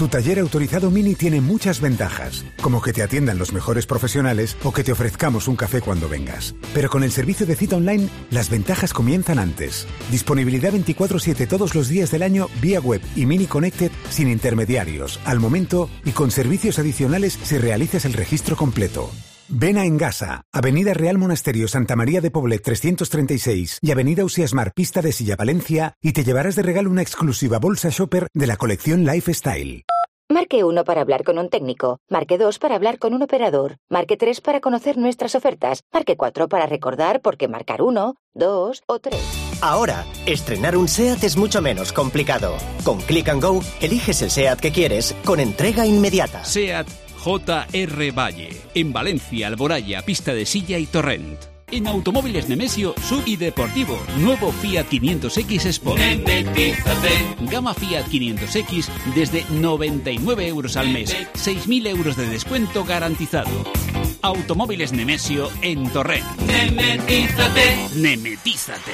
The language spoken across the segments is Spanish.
Tu taller autorizado Mini tiene muchas ventajas, como que te atiendan los mejores profesionales o que te ofrezcamos un café cuando vengas. Pero con el servicio de cita online, las ventajas comienzan antes. Disponibilidad 24/7 todos los días del año vía web y Mini Connected sin intermediarios, al momento y con servicios adicionales si realizas el registro completo. Ven a Engasa, Avenida Real Monasterio Santa María de Poblet 336 y Avenida Usias Mar Pista de Silla Palencia y te llevarás de regalo una exclusiva bolsa shopper de la colección Lifestyle. Marque 1 para hablar con un técnico, marque 2 para hablar con un operador, marque 3 para conocer nuestras ofertas, marque 4 para recordar porque marcar 1, 2 o 3. Ahora, estrenar un SEAT es mucho menos complicado. Con Click & Go, eliges el SEAT que quieres con entrega inmediata. SEAT JR Valle, en Valencia, Alboraya, Pista de Silla y Torrent. En Automóviles Nemesio, Sub y Deportivo, nuevo Fiat 500X Sport. Nemetízate. Gama Fiat 500X desde 99 euros al mes, 6.000 euros de descuento garantizado. Automóviles Nemesio en Torrent. Nemetízate. Nemetízate.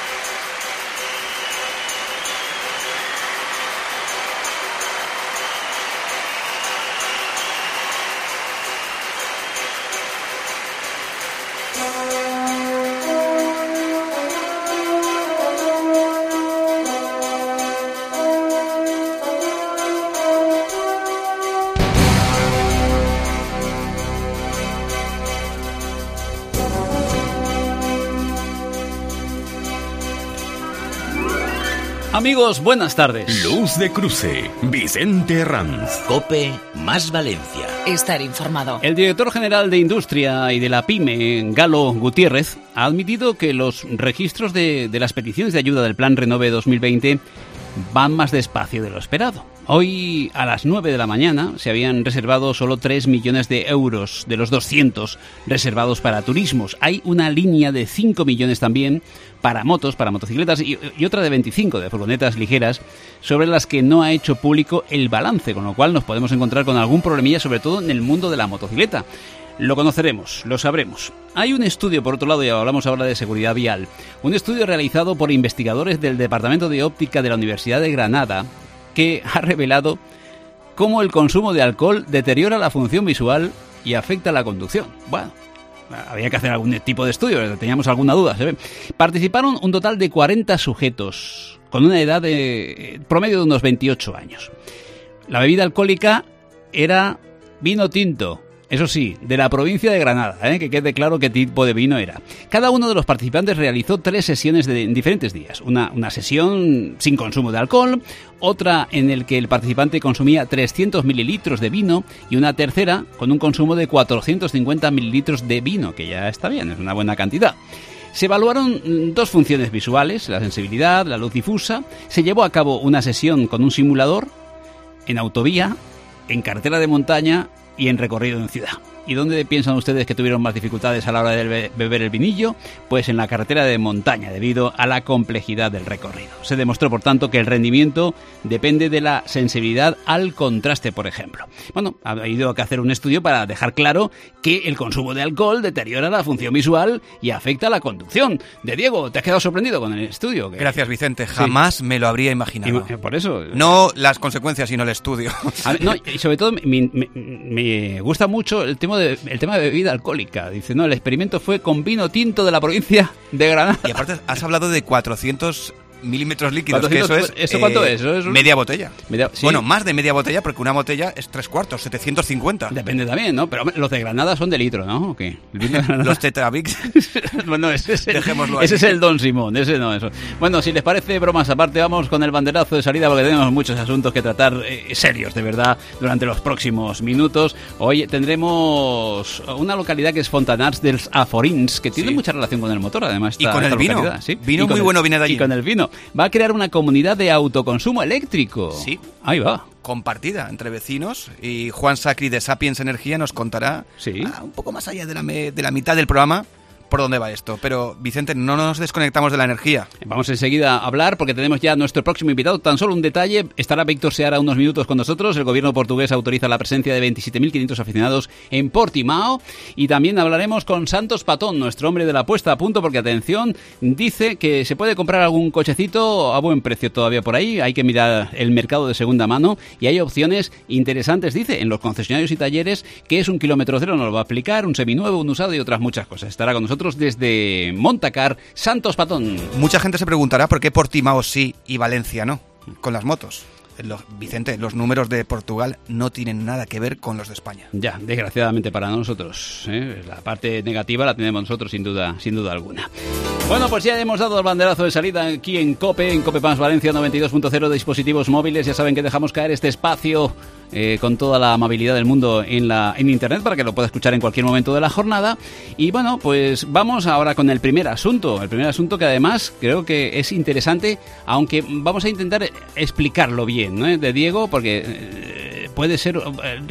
Amigos, buenas tardes. Luz de Cruce, Vicente Herranz. COPE más Valencia. Estar informado. El director general de Industria y de la PYME, Galo Gutiérrez, ha admitido que los registros de las peticiones de ayuda del Plan Renove 2020 van más despacio de lo esperado. Hoy a las 9 de la mañana se habían reservado solo 3 millones de euros de los 200 reservados para turismos. Hay una línea de 5 millones también para motos, para motocicletas y otra de 25 de furgonetas ligeras sobre las que no ha hecho público el balance, con lo cual nos podemos encontrar con algún problemilla, sobre todo en el mundo de la motocicleta. Lo conoceremos, lo sabremos. Hay un estudio, por otro lado, y hablamos ahora de seguridad vial, un estudio realizado por investigadores del Departamento de Óptica de la Universidad de Granada que ha revelado cómo el consumo de alcohol deteriora la función visual y afecta la conducción. Bueno, había que hacer algún tipo de estudio, teníamos alguna duda, ¿se ve? Participaron un total de 40 sujetos con una edad de promedio de unos 28 años. La bebida alcohólica era vino tinto. Eso sí, de la provincia de Granada, que quede claro qué tipo de vino era. Cada uno de los participantes realizó 3 sesiones en diferentes días. Una sesión sin consumo de alcohol, otra en el que el participante consumía 300 mililitros de vino y una tercera con un consumo de 450 mililitros de vino, que ya está bien, es una buena cantidad. Se evaluaron 2 funciones visuales, la sensibilidad, la luz difusa. Se llevó a cabo una sesión con un simulador en autovía, en carretera de montaña y en recorrido en ciudad. ¿Y dónde piensan ustedes que tuvieron más dificultades a la hora de beber el vinillo? Pues en la carretera de montaña, debido a la complejidad del recorrido. Se demostró, por tanto, que el rendimiento depende de la sensibilidad al contraste, por ejemplo. Bueno, ha habido que hacer un estudio para dejar claro que el consumo de alcohol deteriora la función visual y afecta la conducción. De Diego, ¿te has quedado sorprendido con el estudio? Gracias, Vicente. Jamás me lo habría imaginado. Y por eso... No las consecuencias, sino el estudio. No, y sobre todo me gusta mucho el tema de bebida alcohólica. Dice, no, el experimento fue con vino tinto de la provincia de Granada. Y aparte has hablado de 400 milímetros líquidos, 400, que eso es... ¿Eso cuánto es? ¿Eso es media botella. ¿Sí? Bueno, más de media botella, porque una botella es 3/4, 750. Depende también, ¿no? Pero los de Granada son de litro, ¿no? ¿O qué? Los Tetrabrics. Bueno, ese Dejémoslo ahí. Ese es el Don Simón, ese no, eso. Bueno, si les parece, bromas aparte, vamos con el banderazo de salida porque tenemos muchos asuntos que tratar serios, de verdad, durante los próximos minutos. Hoy tendremos una localidad que es Fontanars dels Aforins, que tiene mucha relación con el motor, además. Y con el vino. ¿Sí? Vino muy bueno viene de allí. Y con el vino. Va a crear una comunidad de autoconsumo eléctrico. Sí. Ahí va. Compartida entre vecinos, y Juan Sacri de Sapiens Energía nos contará un poco más allá de la mitad del programa por dónde va esto. Pero, Vicente, no nos desconectamos de la energía. Vamos enseguida a hablar porque tenemos ya nuestro próximo invitado. Tan solo un detalle, estará Víctor Seara unos minutos con nosotros. El gobierno portugués autoriza la presencia de 27.500 aficionados en Portimao. Y también hablaremos con Santos Patón, nuestro hombre de la puesta a punto, porque, atención, dice que se puede comprar algún cochecito a buen precio todavía por ahí. Hay que mirar el mercado de segunda mano y hay opciones interesantes, dice, en los concesionarios y talleres, que es un kilómetro cero, nos lo va a explicar, un seminuevo, un usado y otras muchas cosas. Estará con nosotros desde Montacar, Santos Patón. Mucha gente se preguntará por qué Portimao sí y Valencia no, con las motos. Vicente, los números de Portugal no tienen nada que ver con los de España. Ya, desgraciadamente para nosotros, ¿eh? La parte negativa la tenemos nosotros sin duda alguna. Bueno, pues ya hemos dado el banderazo de salida aquí en COPE Más Valencia 92.0 de dispositivos móviles. Ya saben que dejamos caer este espacio con toda la amabilidad del mundo en Internet para que lo pueda escuchar en cualquier momento de la jornada. Y bueno, pues vamos ahora con el primer asunto. El primer asunto que además creo que es interesante, aunque vamos a intentar explicarlo bien, ¿no? De Diego, porque puede ser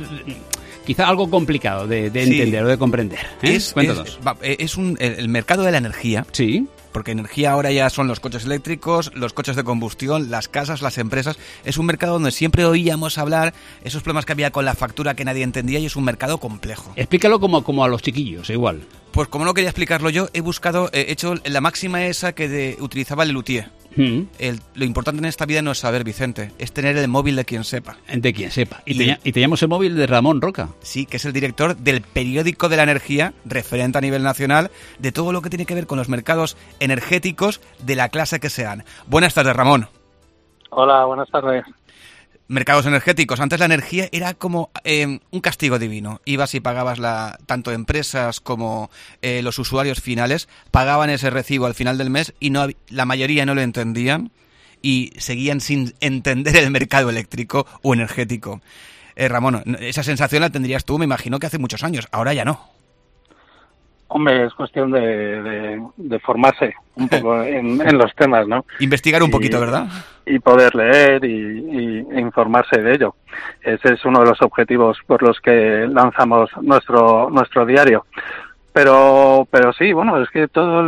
quizá algo complicado de entender o de comprender. Cuéntanos. El mercado de la energía. Sí. Porque energía ahora ya son los coches eléctricos, los coches de combustión, las casas, las empresas. Es un mercado donde siempre oíamos hablar esos problemas que había con la factura que nadie entendía, y es un mercado complejo. Explícalo como a los chiquillos, igual. Pues como no quería explicarlo yo, he hecho la máxima esa que utilizaba Lelutier. Lo importante en esta vida no es saber, Vicente, es tener el móvil de quien sepa. De quien sepa. Y teníamos el móvil de Ramón Roca. Sí, que es el director del periódico de la energía, referente a nivel nacional, de todo lo que tiene que ver con los mercados energéticos de la clase que sean. Buenas tardes, Ramón. Hola, buenas tardes. Mercados energéticos. Antes la energía era como un castigo divino. Ibas y pagabas tanto empresas como los usuarios finales pagaban ese recibo al final del mes y la mayoría no lo entendían y seguían sin entender el mercado eléctrico o energético. Ramón, esa sensación la tendrías tú, me imagino que hace muchos años. Ahora ya no. Hombre, es cuestión de formarse un poco en los temas, ¿no? Investigar un poquito, ¿verdad? Y poder leer e informarse de ello. Ese es uno de los objetivos por los que lanzamos nuestro diario. Pero sí, bueno, es que todo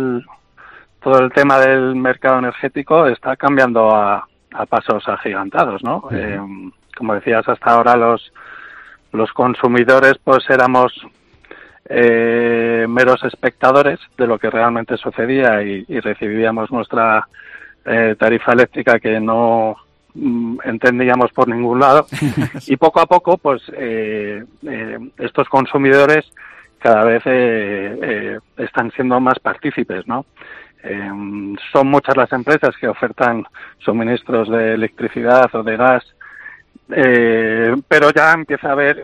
el tema del mercado energético está cambiando a pasos agigantados, ¿no? Como decías, hasta ahora los consumidores pues éramos meros espectadores de lo que realmente sucedía y recibíamos nuestra tarifa eléctrica que no entendíamos por ningún lado. Y poco a poco pues estos consumidores cada vez están siendo más partícipes, ¿no? Son muchas las empresas que ofertan suministros de electricidad o de gas, pero ya empieza a haber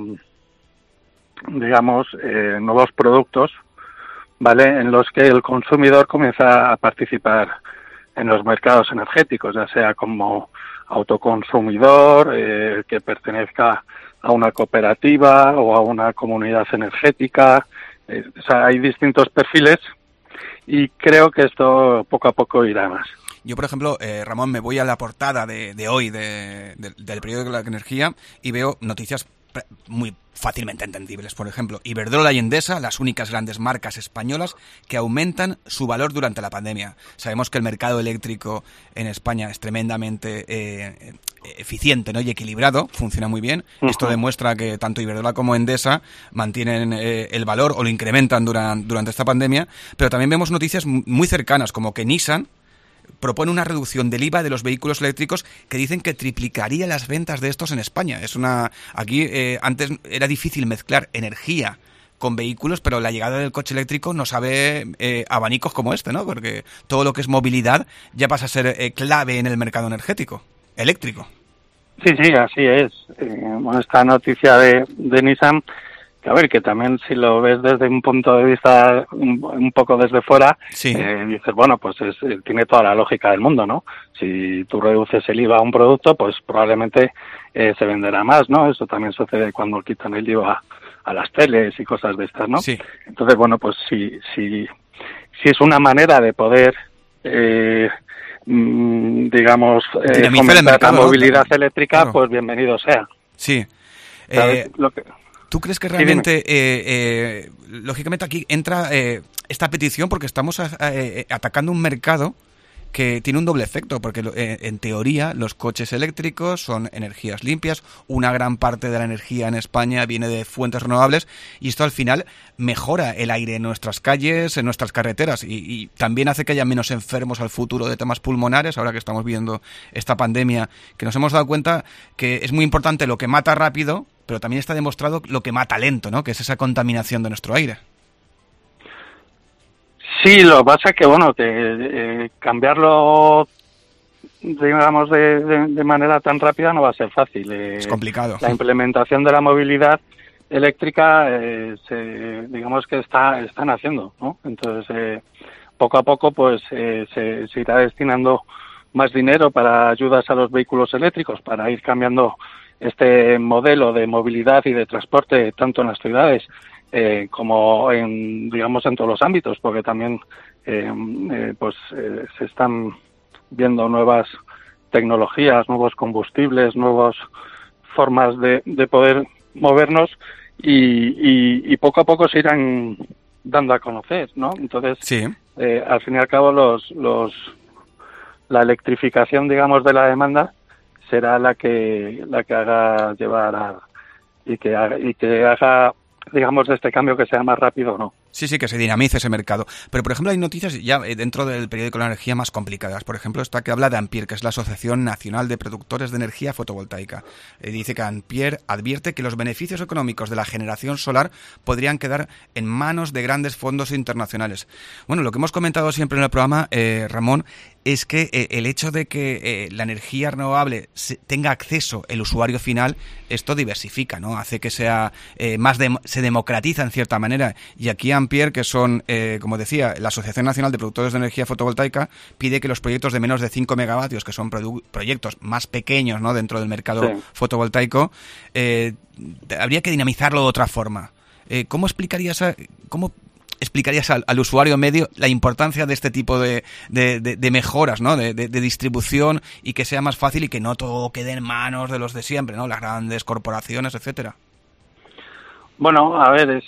nuevos productos, ¿vale?, en los que el consumidor comienza a participar en los mercados energéticos, ya sea como autoconsumidor, que pertenezca a una cooperativa o a una comunidad energética. O sea, hay distintos perfiles y creo que esto poco a poco irá más. Yo, por ejemplo, Ramón, me voy a la portada de hoy del periódico de la energía y veo noticias muy fácilmente entendibles. Por ejemplo, Iberdrola y Endesa, las únicas grandes marcas españolas que aumentan su valor durante la pandemia. Sabemos que el mercado eléctrico en España es tremendamente eficiente, ¿no?, y equilibrado, funciona muy bien. Uh-huh. Esto demuestra que tanto Iberdrola como Endesa mantienen el valor o lo incrementan durante esta pandemia, pero también vemos noticias muy cercanas, como que Nissan propone una reducción del IVA de los vehículos eléctricos que dicen que triplicaría las ventas de estos en España. Aquí antes era difícil mezclar energía con vehículos, pero la llegada del coche eléctrico nos abre abanicos como este, ¿no? Porque todo lo que es movilidad ya pasa a ser clave en el mercado eléctrico. Sí, así es. Esta noticia de Nissan, que a ver, que también si lo ves desde un punto de vista un poco desde fuera, sí, dices, bueno, pues tiene toda la lógica del mundo, ¿no? Si tú reduces el IVA a un producto, pues probablemente se venderá más, ¿no? Eso también sucede cuando quitan el IVA a las teles y cosas de estas, ¿no? Sí. Entonces, bueno, pues si es una manera de poder fomentar la movilidad eléctrica, claro, pues bienvenido sea. Sí. ¿Sabes? ¿Tú crees que realmente, lógicamente aquí entra esta petición porque estamos atacando un mercado que tiene un doble efecto, porque en teoría los coches eléctricos son energías limpias, una gran parte de la energía en España viene de fuentes renovables y esto al final mejora el aire en nuestras calles, en nuestras carreteras y también hace que haya menos enfermos al futuro de temas pulmonares, ahora que estamos viendo esta pandemia, que nos hemos dado cuenta que es muy importante lo que mata rápido, pero también está demostrado lo que mata lento, ¿no? Que es esa contaminación de nuestro aire. Sí, lo que pasa es que, bueno, que cambiarlo, digamos, de manera tan rápida no va a ser fácil. Es complicado. La implementación de la movilidad eléctrica, digamos que están haciendo, ¿no? Entonces, poco a poco, pues, se irá destinando más dinero para ayudas a los vehículos eléctricos, para ir cambiando este modelo de movilidad y de transporte, tanto en las ciudades como en todos los ámbitos, porque también se están viendo nuevas tecnologías, nuevos combustibles, nuevas formas de poder movernos y poco a poco se irán dando a conocer, ¿no? Entonces, sí. Al fin y al cabo, la electrificación, digamos, de la demanda será la que haga llevar y que haga, digamos, de este cambio que sea más rápido o no. Sí, que se dinamice ese mercado. Pero, por ejemplo, hay noticias ya dentro del periódico de la energía más complicadas. Por ejemplo, esta que habla de Ampere, que es la Asociación Nacional de Productores de Energía Fotovoltaica. Dice que Ampere advierte que los beneficios económicos de la generación solar podrían quedar en manos de grandes fondos internacionales. Bueno, lo que hemos comentado siempre en el programa, Ramón, es que el hecho de que la energía renovable tenga acceso el usuario final, esto diversifica, ¿no? Hace que sea se democratiza en cierta manera. Y aquí Ampere, que son, como decía, la Asociación Nacional de Productores de Energía Fotovoltaica, pide que los proyectos de menos de 5 megavatios, que son proyectos más pequeños, ¿no?, dentro del mercado fotovoltaico, habría que dinamizarlo de otra forma. ¿Cómo explicarías al usuario medio la importancia de este tipo de mejoras, ¿no?, de distribución, y que sea más fácil y que no todo quede en manos de los de siempre, ¿no?, las grandes corporaciones, etcétera? Bueno, a ver, es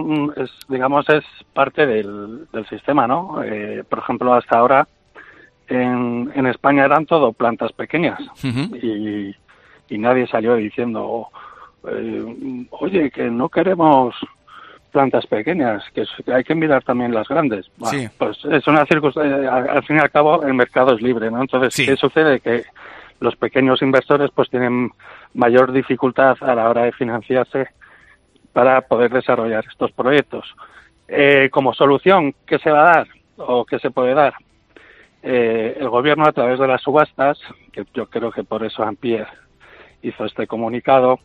parte del sistema, ¿no? Por ejemplo, hasta ahora en España eran todo plantas pequeñas. Uh-huh. y nadie salió diciendo, oye, que no queremos plantas pequeñas, que hay que mirar también las grandes. Bueno, sí. Pues es una circunstancia, al fin y al cabo el mercado es libre, ¿no? Entonces, sí. ¿Qué sucede? Que los pequeños inversores pues tienen mayor dificultad a la hora de financiarse para poder desarrollar estos proyectos. Como solución, ¿qué se va a dar o qué se puede dar? El gobierno, a través de las subastas, que yo creo que por eso Ampere hizo este comunicado,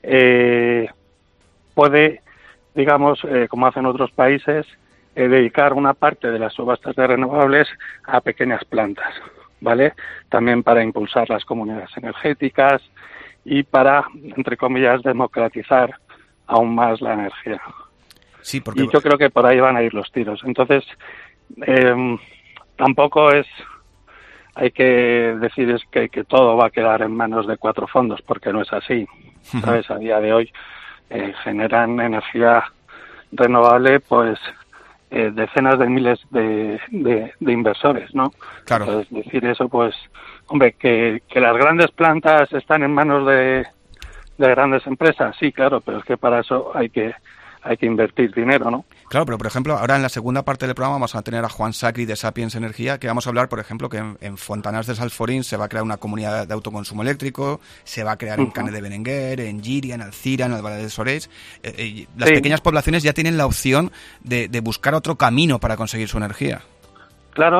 puede, digamos, como hacen otros países, dedicar una parte de las subastas de renovables a pequeñas plantas, ¿vale? También para impulsar las comunidades energéticas y para, entre comillas, democratizar aún más la energía. Sí, porque... Y yo creo que por ahí van a ir los tiros. Entonces, tampoco hay que decir que todo va a quedar en manos de 4 fondos, porque no es así. ¿Sabes? A día de hoy generan energía renovable, pues, decenas de miles de inversores, ¿no? Claro. Entonces, decir eso, pues, hombre, que las grandes plantas están en manos de grandes empresas, sí, claro, pero es que para eso hay que invertir dinero, ¿no? Claro, pero por ejemplo, ahora en la segunda parte del programa vamos a tener a Juan Sacri de Sapiens Energía, que vamos a hablar, por ejemplo, que en Fontanars de Salforín se va a crear una comunidad de autoconsumo eléctrico, se va a crear en Canet de Berenguer, en Llíria, en Alcira, en el Valle de Soreix. Las pequeñas poblaciones ya tienen la opción de buscar otro camino para conseguir su energía. Claro,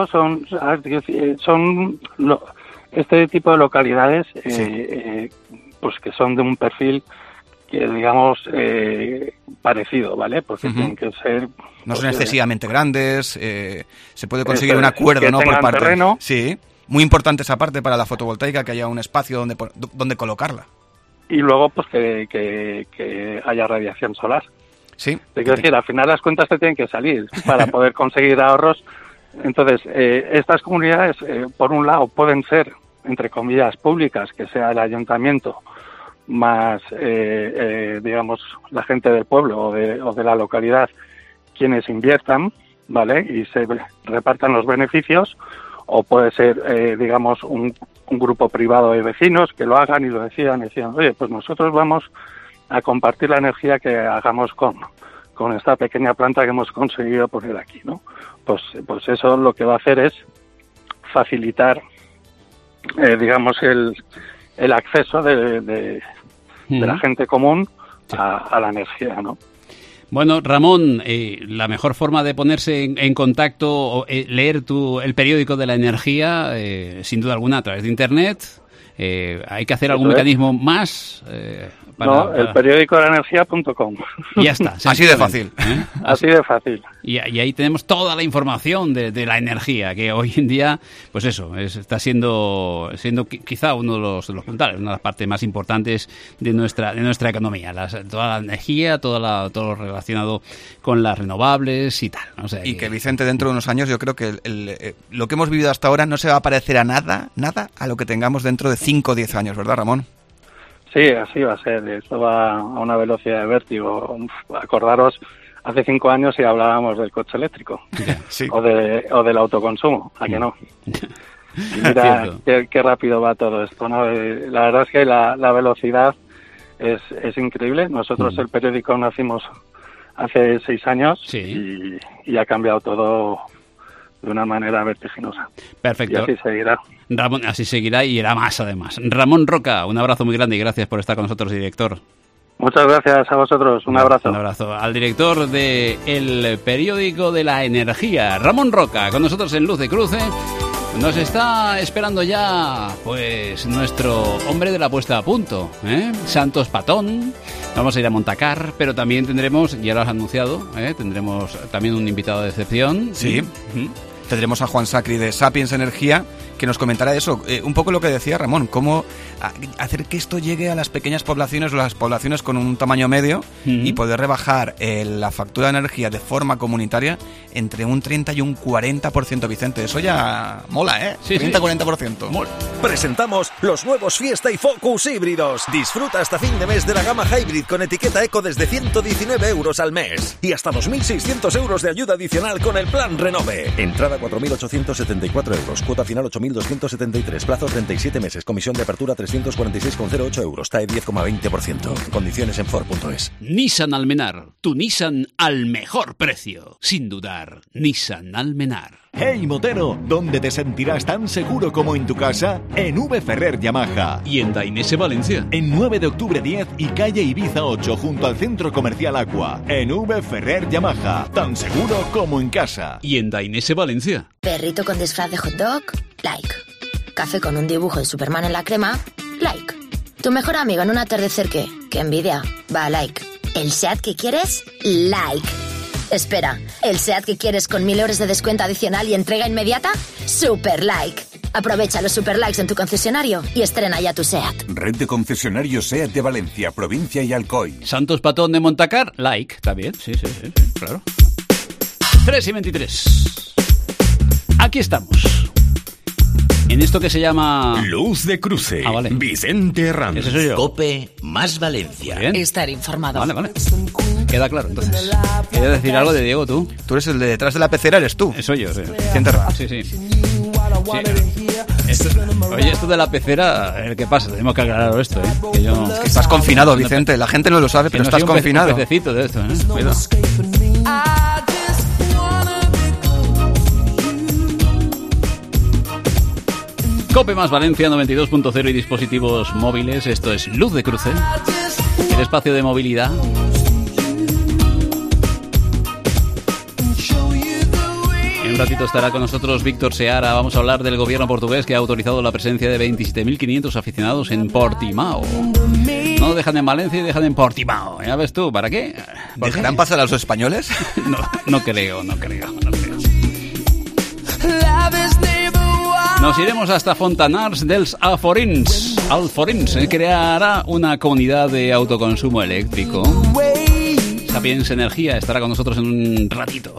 este tipo de localidades, pues que son de un perfil que, digamos, parecido, ¿vale? Porque tienen que ser... No son excesivamente grandes, se puede conseguir un acuerdo, ¿no?, por parte... terreno. Sí, muy importante esa parte para la fotovoltaica, que haya un espacio donde colocarla. Y luego, pues, que haya radiación solar. Sí. Te quiero decir, al final las cuentas te tienen que salir para poder conseguir ahorros. Entonces, estas comunidades, por un lado, pueden ser, entre comillas, públicas, que sea el ayuntamiento, más, digamos, la gente del pueblo o de la localidad quienes inviertan, ¿vale? Y se repartan los beneficios, o puede ser, digamos, un grupo privado de vecinos que lo hagan y lo decidan, oye, pues nosotros vamos a compartir la energía que hagamos con esta pequeña planta que hemos conseguido poner aquí, ¿no? Pues eso lo que va a hacer es facilitar, digamos, el acceso de la gente común a la energía, ¿no? Bueno, Ramón, la mejor forma de ponerse en contacto o leer el periódico de la energía, sin duda alguna, a través de Internet. ¿Hay que hacer algún mecanismo más? El periódico de la energía.com. Y ya está. Así de fácil. Así de fácil. Y ahí tenemos toda la información de la energía, que hoy en día, pues eso, está siendo quizá uno de los puntales, una de las partes más importantes de nuestra economía. Toda la energía, todo lo relacionado con las renovables y tal. O sea, que Vicente, dentro de unos años, yo creo que lo que hemos vivido hasta ahora no se va a parecer a nada a lo que tengamos dentro de 5 o 10 años, ¿verdad, Ramón? Sí, así va a ser. Esto va a una velocidad de vértigo. Acordaros, hace 5 años y hablábamos del coche eléctrico, sí, o del autoconsumo, ¿a que no? Y mira qué rápido va todo esto, ¿no? La verdad es que la velocidad es increíble. Nosotros el periódico nacimos hace 6 años, sí, y ha cambiado todo de una manera vertiginosa. Perfecto. Y así seguirá. Ramón, así seguirá y irá más además. Ramón Roca, un abrazo muy grande y gracias por estar con nosotros, director. Muchas gracias a vosotros, un abrazo. Un abrazo al director de El Periódico de la Energía, Ramón Roca, con nosotros en Luz de Cruce. Nos está esperando ya, pues, nuestro hombre de la puesta a punto, Santos Patón. Vamos a ir a Montacar, pero también tendremos, ya lo has anunciado, tendremos también un invitado de excepción. Sí. Tendremos a Juan Sacri de Sapiens Energía, que nos comentará eso, un poco lo que decía Ramón, cómo hacer que esto llegue a las pequeñas poblaciones o las poblaciones con un tamaño medio y poder rebajar la factura de energía de forma comunitaria entre un 30 y un 40%, Vicente. Eso ya mola, ¿eh? Sí, 30-40%. Mola. Presentamos los nuevos Fiesta y Focus híbridos. Disfruta hasta fin de mes de la gama Hybrid con etiqueta Eco desde 119 euros al mes. Y hasta 2.600 euros de ayuda adicional con el plan Renove. Entrada 4.874 euros. Cuota final 8.273. Plazo 37 meses. Comisión de apertura 346,08 euros. TAE 10,20%. Condiciones en Ford.es. Nissan Almenar. Tu Nissan al mejor precio. Sin dudar. Nissan Almenar. Hey motero, ¿dónde te sentirás tan seguro como en tu casa? En V Ferrer Yamaha. ¿Y en Dainese Valencia? En 9 de octubre 10 y calle Ibiza 8 junto al Centro Comercial Aqua. En V Ferrer Yamaha. Tan seguro como en casa. ¿Y en Dainese Valencia? Perrito con disfraz de hot dog, like. Café con un dibujo de Superman en la crema, like. Tu mejor amigo en un atardecer, ¿qué? ¡Qué envidia! Va, like. ¿El SEAT que quieres? Like. Espera, ¿el SEAT que quieres con 1.000 euros de descuento adicional y entrega inmediata? Super like. Aprovecha los super likes en tu concesionario y estrena ya tu SEAT. Red de concesionarios SEAT de Valencia, provincia y Alcoy. Santos Patón de Montacar, like, está bien, sí, claro. 3:23. Aquí estamos. En esto que se llama... Luz de Cruce. Vale. Vicente Ranz. Ese soy yo. COPE más Valencia. Estar informado. Vale. Queda claro, entonces. ¿Quieres decir algo de Diego, tú? Tú eres el de detrás de la pecera, eres tú. Soy yo, sí. Vicente Ranz. Sí. Esto de la pecera, ¿qué pasa? Tenemos que aclararlo esto, ¿eh? Es que estás confinado, Vicente. La gente no lo sabe, pero estás confinado. Un pececito de esto, ¿eh? Cuidado. COPE más Valencia 92.0 y dispositivos móviles. Esto es Luz de Cruce, el espacio de movilidad. En un ratito estará con nosotros Víctor Seara. Vamos a hablar del gobierno portugués que ha autorizado la presencia de 27.500 aficionados en Portimao. No dejan en Valencia y dejan en Portimao. Ya ves tú, ¿para qué? ¿Dejarán pasar a los españoles? No creo. Nos iremos hasta Fontanars dels Alforins. Alforins creará una comunidad de autoconsumo eléctrico. Sapiens Energía estará con nosotros en un ratito.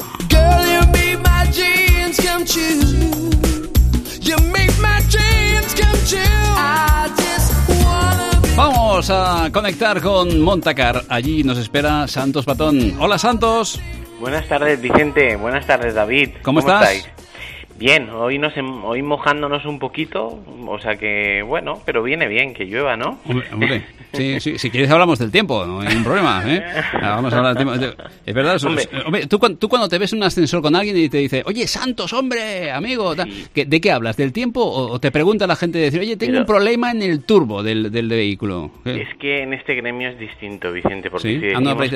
Vamos a conectar con Montacar. Allí nos espera Santos Patón. Hola, Santos. Buenas tardes, Vicente. Buenas tardes, David. ¿Cómo estás? Estáis? Bien, hoy mojándonos un poquito, o sea que, bueno, pero viene bien que llueva, ¿no? Hombre, sí, si quieres hablamos del tiempo, no hay ningún problema, ¿eh? Vamos a hablar del tiempo. Es verdad, hombre, tú cuando te ves en un ascensor con alguien y te dice, oye, Santos, hombre, amigo, sí. ¿De qué hablas? ¿Del tiempo? ¿O te pregunta la gente, decir, oye, tengo un problema en el turbo del vehículo? ¿Qué? Es que en este gremio es distinto, Vicente, porque ¿sí?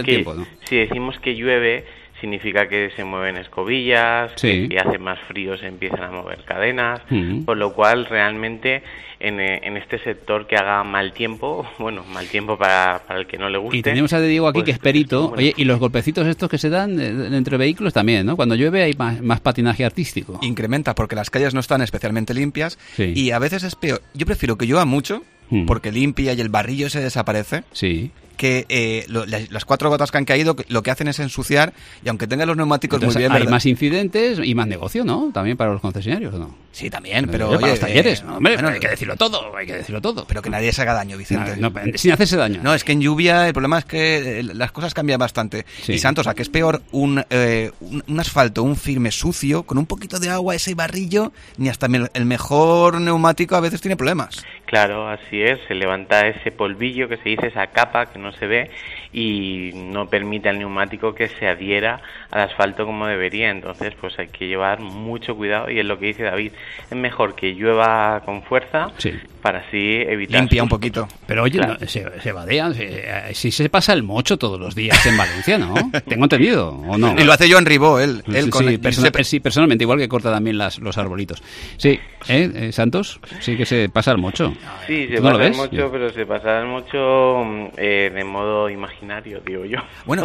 si decimos que llueve, significa que se mueven escobillas, sí. que hace más frío se empiezan a mover cadenas, por lo cual realmente en este sector que haga mal tiempo, bueno, mal tiempo para el que no le guste. Y tenemos a Diego aquí, pues, que es perito, oye, y los golpecitos estos que se dan entre vehículos también, ¿no? Cuando llueve hay más patinaje artístico. Incrementa, porque las calles no están especialmente limpias, sí. Y a veces es peor. Yo prefiero que llueva mucho, porque limpia y el barrillo se desaparece. Sí. Que las 4 gotas que han caído lo que hacen es ensuciar, y aunque tengan los neumáticos muy bien... Hay más incidentes y más negocio, ¿no? También para los concesionarios, ¿no? Sí, también, pero oye, para los talleres, hombre, bueno, hay que decirlo todo. Pero que nadie se haga daño, Vicente. No, sin hacerse daño. No, es que en lluvia el problema es que las cosas cambian bastante. Sí. Y Santos, ¿a qué es peor un asfalto, un firme sucio, con un poquito de agua, ese barrillo? Ni hasta el mejor neumático a veces tiene problemas. Claro, así es, se levanta ese polvillo que se dice, esa capa que no se ve y no permite al neumático que se adhiera al asfalto como debería. Entonces pues hay que llevar mucho cuidado, y es lo que dice David, es mejor que llueva con fuerza, sí, para así evitar... Limpia un poquito. Pero oye, claro, se vadean, si se pasa el mocho todos los días en Valencia, ¿no? Tengo entendido, ¿o no? Y lo hace Joan Ribó, él sí, personalmente, igual que corta también los arbolitos. Sí, Santos, sí que se pasa el mocho. Sí, se pasa el mocho, pero se pasa el mocho de modo imaginario, digo yo. Bueno,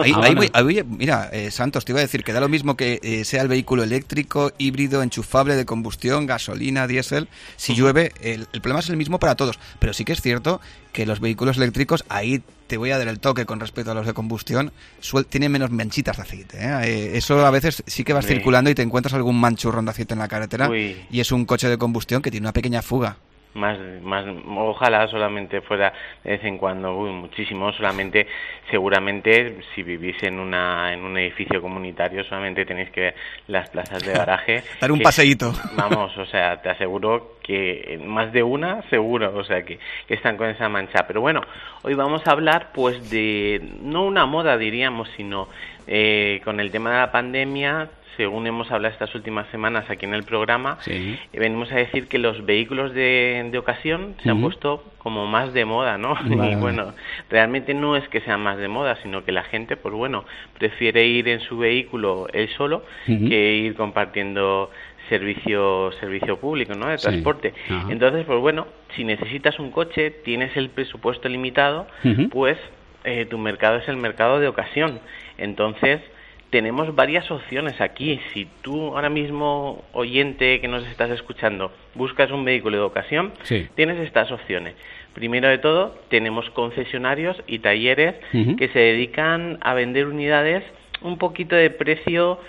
mira, Santos, te iba a decir que da lo mismo que sea el vehículo eléctrico, híbrido, enchufable, de combustión, gasolina, diésel. Si llueve, el problema es el mismo para todos. Pero sí que es cierto que los vehículos eléctricos, ahí te voy a dar el toque con respecto a los de combustión, tienen menos manchitas de aceite. Eso a veces sí que vas circulando y te encuentras algún manchurrón de aceite en la carretera. Y es un coche de combustión que tiene una pequeña fuga. Más, ojalá solamente fuera de vez en cuando, muchísimo, solamente, seguramente si vivís en un edificio comunitario, solamente tenéis que ver las plazas de garaje. Dar un paseíto. Vamos, o sea, te aseguro que más de una, seguro, o sea, que están con esa mancha. Pero bueno, hoy vamos a hablar pues de, no una moda diríamos, sino con el tema de la pandemia. Según hemos hablado estas últimas semanas aquí en el programa, sí, venimos a decir que los vehículos de ocasión se han puesto como más de moda, ¿no? Vale. Y bueno, realmente no es que sean más de moda, sino que la gente, pues bueno, prefiere ir en su vehículo él solo que ir compartiendo servicio público, ¿no? De transporte. Sí. Entonces, pues bueno, si necesitas un coche, tienes el presupuesto limitado, pues tu mercado es el mercado de ocasión. Entonces, tenemos varias opciones aquí. Si tú ahora mismo, oyente que nos estás escuchando, buscas un vehículo de ocasión, sí, tienes estas opciones. Primero de todo, tenemos concesionarios y talleres que se dedican a vender unidades un poquito de precio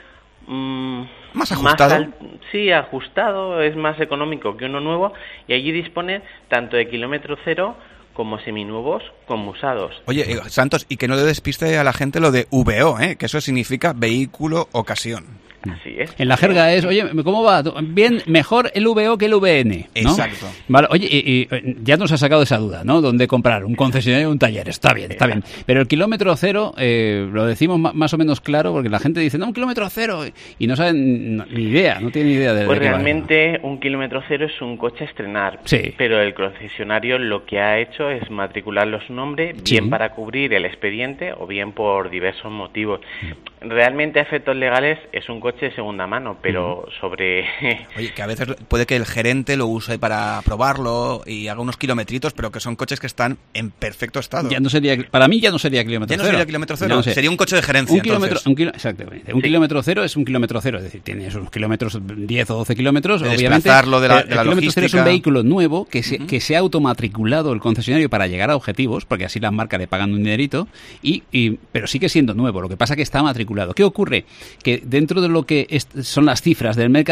más ajustado. Sí, ajustado, es más económico que uno nuevo, y allí dispone tanto de kilómetro cero como seminuevos como usados. Oye, Santos, y que no le despiste a la gente lo de VO, que eso significa vehículo ocasión. Así es. En la jerga es, oye, ¿cómo va? Bien, mejor el VO que el VN, ¿no? Exacto. Vale, oye, y ya nos ha sacado esa duda, ¿no? ¿Dónde comprar? ¿Un concesionario o un taller? Está bien. Pero el kilómetro cero, lo decimos más o menos claro, porque la gente dice, no, un kilómetro cero, y no saben ni idea, no tienen ni idea de pues de qué realmente un kilómetro cero es un coche a estrenar, sí, pero el concesionario lo que ha hecho es matricularlo su nombre, bien para cubrir el expediente o bien por diversos motivos. Realmente a efectos legales es un coche de segunda mano, pero sobre... Oye, que a veces puede que el gerente lo use para probarlo y haga unos kilometritos, pero que son coches que están en perfecto estado. Para mí ya no sería kilómetro cero. Ya no sería kilómetro cero, no sé. Sería un coche de gerencia. Exactamente. Un kilómetro cero es un kilómetro cero, es decir, tienes unos kilómetros, 10 o 12 kilómetros, obviamente. Desplazarlo de la kilómetro logística. Cero es un vehículo nuevo que se ha automatriculado el concesionario para llegar a objetivos, porque así las marcas le pagan un dinerito, pero sigue siendo nuevo. Lo que pasa es que está matriculado. ¿Qué ocurre? Que dentro de lo que son las cifras del mercado,